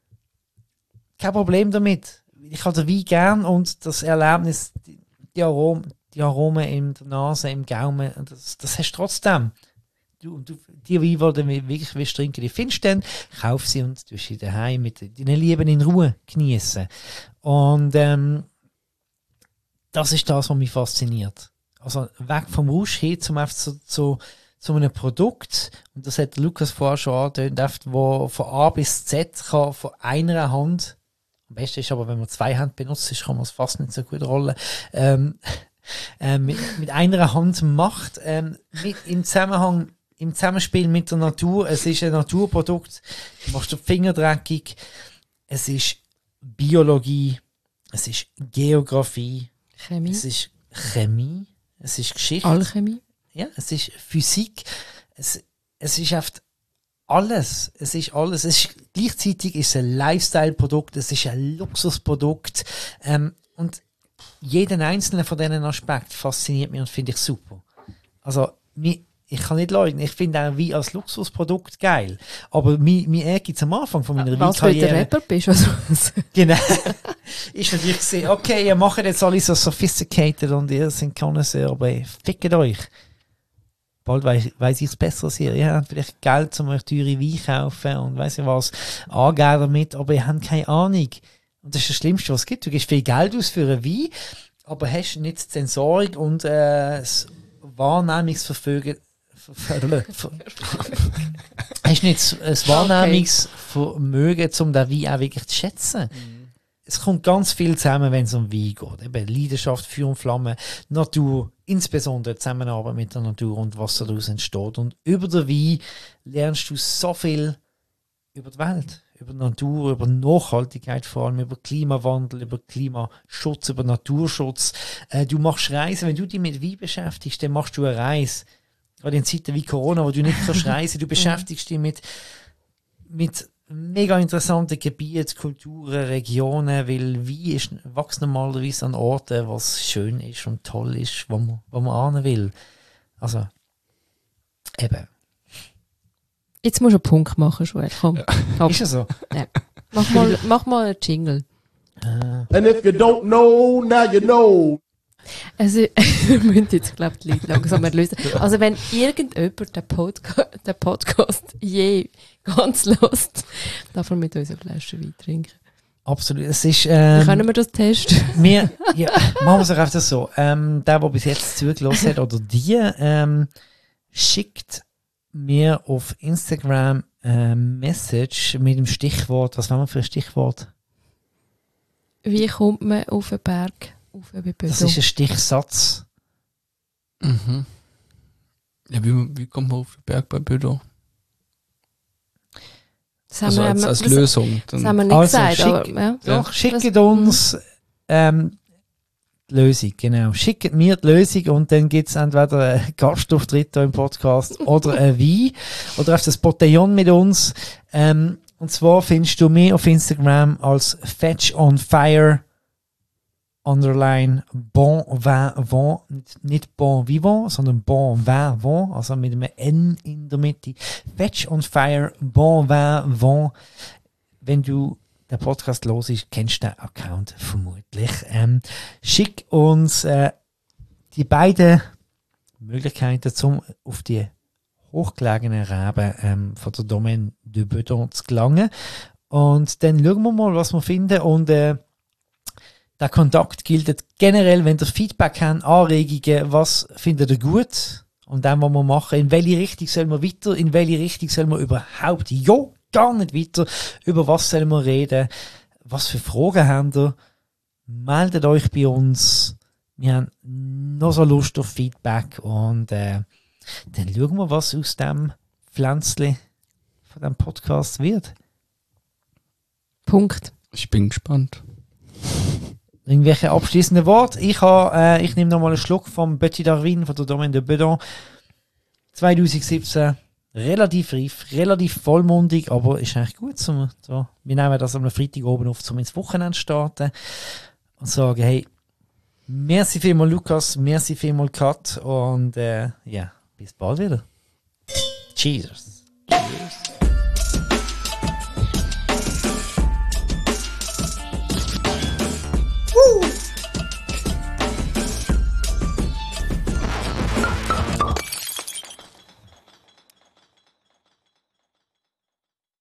Kein Problem damit. Ich habe den Wein gern und das Erlebnis, die Aromen, die Aromen in der Nase, im Gaumen, das, das hast du trotzdem. Du, du, die Weine, die du wirklich willst trinken, die findest du dann, kauf sie und du sie daheim mit deinen Lieben in Ruhe genießen. Und ähm, das ist das, was mich fasziniert. Also weg vom Rausch hin zum einfach zu, zu, zu einem Produkt, und das hat Lukas vorher schon angetönt, wo von A bis Z kann von einer Hand. Am besten ist aber, wenn man zwei Hände benutzt, ist, kann man es fast nicht so gut rollen. Ähm, äh, mit, mit einer Hand macht, ähm, mit, im Zusammenhang, im Zusammenspiel mit der Natur. Es ist ein Naturprodukt. Du machst den Finger dreckig. Es ist Biologie. Es ist Geografie. Chemie. Es ist Chemie. Es ist Geschichte. Alchemie. Ja, es ist Physik. Es, es ist oft alles. Es ist alles. Es ist, gleichzeitig ist es ein Lifestyle-Produkt. Es ist ein Luxusprodukt. Ähm, und jeden einzelnen von diesen Aspekten fasziniert mich und finde ich super. Also, ich kann nicht leugnen, ich finde auch Wein als Luxusprodukt geil. Aber mein, mein Ehrgeiz am Anfang von meiner Weinkarriere... Weil du der Rapper bist oder was? Genau. Ist natürlich gesehen, okay, ihr macht jetzt alle so sophisticated und ihr seid Connoisseur, aber fickt euch. Bald weiss, weiss ich es besser als ihr. Ihr habt vielleicht Geld, um euch teure Wein kaufen und weiss ich was, angeben damit, aber ihr habt keine Ahnung. Und das ist das Schlimmste, was es gibt. Du gibst viel Geld aus für einen Wein, aber hast nicht die Sensorik und äh, das Wahrnehmungsvermögen. Hast nicht das Wahrnehmungsvermögen, um den Wein auch wirklich zu schätzen. Mhm. Es kommt ganz viel zusammen, wenn es um Wein geht. Eben Leidenschaft, Feuer und Flamme, Natur, insbesondere Zusammenarbeit mit der Natur und was daraus entsteht. Und über den Wein lernst du so viel über die Welt, über die Natur, über Nachhaltigkeit vor allem, über Klimawandel, über Klimaschutz, über Naturschutz. Äh, du machst Reisen, wenn du dich mit Wein beschäftigst, dann machst du eine Reise. Gerade in Zeiten wie Corona, wo du nicht kannst reisen, du beschäftigst dich mit, mit mega interessanten Gebieten, Kulturen, Regionen, weil Wein ist, wächst normalerweise an Orten, was schön ist und toll ist, wo man, wo man hin will. Also, eben. Jetzt musst du einen Punkt machen, Joel. Komm. Ja. Ist ja so? Ja. Mach, mal, mach mal einen Jingle. Äh. And if you don't know, now you know. Also, wir müssen jetzt, glaube ich, die Leute langsam lösen. Also, wenn irgendjemand den, Podca- den Podcast je ganz lässt, darf er mit uns eine Flasche Wein trinken. Absolut. Es ist, ähm, können wir das testen? Wir, ja, machen wir es einfach so. Ähm, der, der bis jetzt zugelassen hat, oder die, ähm, schickt mir auf Instagram ein Message mit dem Stichwort. Was haben wir für ein Stichwort? Wie kommt man auf einen Berg? Auf einen das ist ein Stichsatz. Mhm. Ja, wie, wie kommt man auf den Berg bei Bödo? Das also haben als, wir, als das, Lösung. Das haben wir nicht also gesagt. Schick, aber, ja. Doch, schickt uns ähm, die Lösung, genau. Schickt mir die Lösung und dann gibt es entweder einen Gastauftritt hier im Podcast oder ein Wein oder auf das Botellon mit uns. Ähm, und zwar findest du mich auf Instagram als Fetch on Fire underline Bon Vin Vin, nicht Bon Vivant, sondern Bon Vin Vin, also mit einem N in der Mitte. Fetch on Fire, Bon Vin Vin. Wenn du der Podcast los ist, kennst du den Account vermutlich. Ähm, schick uns äh, die beiden Möglichkeiten, um auf die hochgelegenen Reben ähm, von der Domaine de Bedon zu gelangen. Und dann schauen wir mal, was wir finden. Und äh, der Kontakt gilt generell, wenn ihr Feedback habt, Anregungen, was findet ihr gut und dann, was wir machen, in welche Richtung sollen wir weiter, in welche Richtung sollen wir überhaupt, ja, gar nicht weiter, über was sollen wir reden, was für Fragen habt ihr, meldet euch bei uns, wir haben noch so Lust auf Feedback und äh, dann schauen wir, was aus dem Pflänzchen von diesem Podcast wird. Punkt. Ich bin gespannt. Irgendwelche abschließenden Worte? Ich, äh, ich nehme nochmal einen Schluck vom Petit Darwin von der Domaine de Bedon. zwanzig siebzehn, relativ reif, relativ vollmundig, aber ist eigentlich gut. Zum, so. Wir nehmen das am Freitag oben auf, um ins Wochenende zu starten und sagen, hey, merci vielmals Lukas, merci vielmals Kat und äh, ja, bis bald wieder. Cheers. Cheers.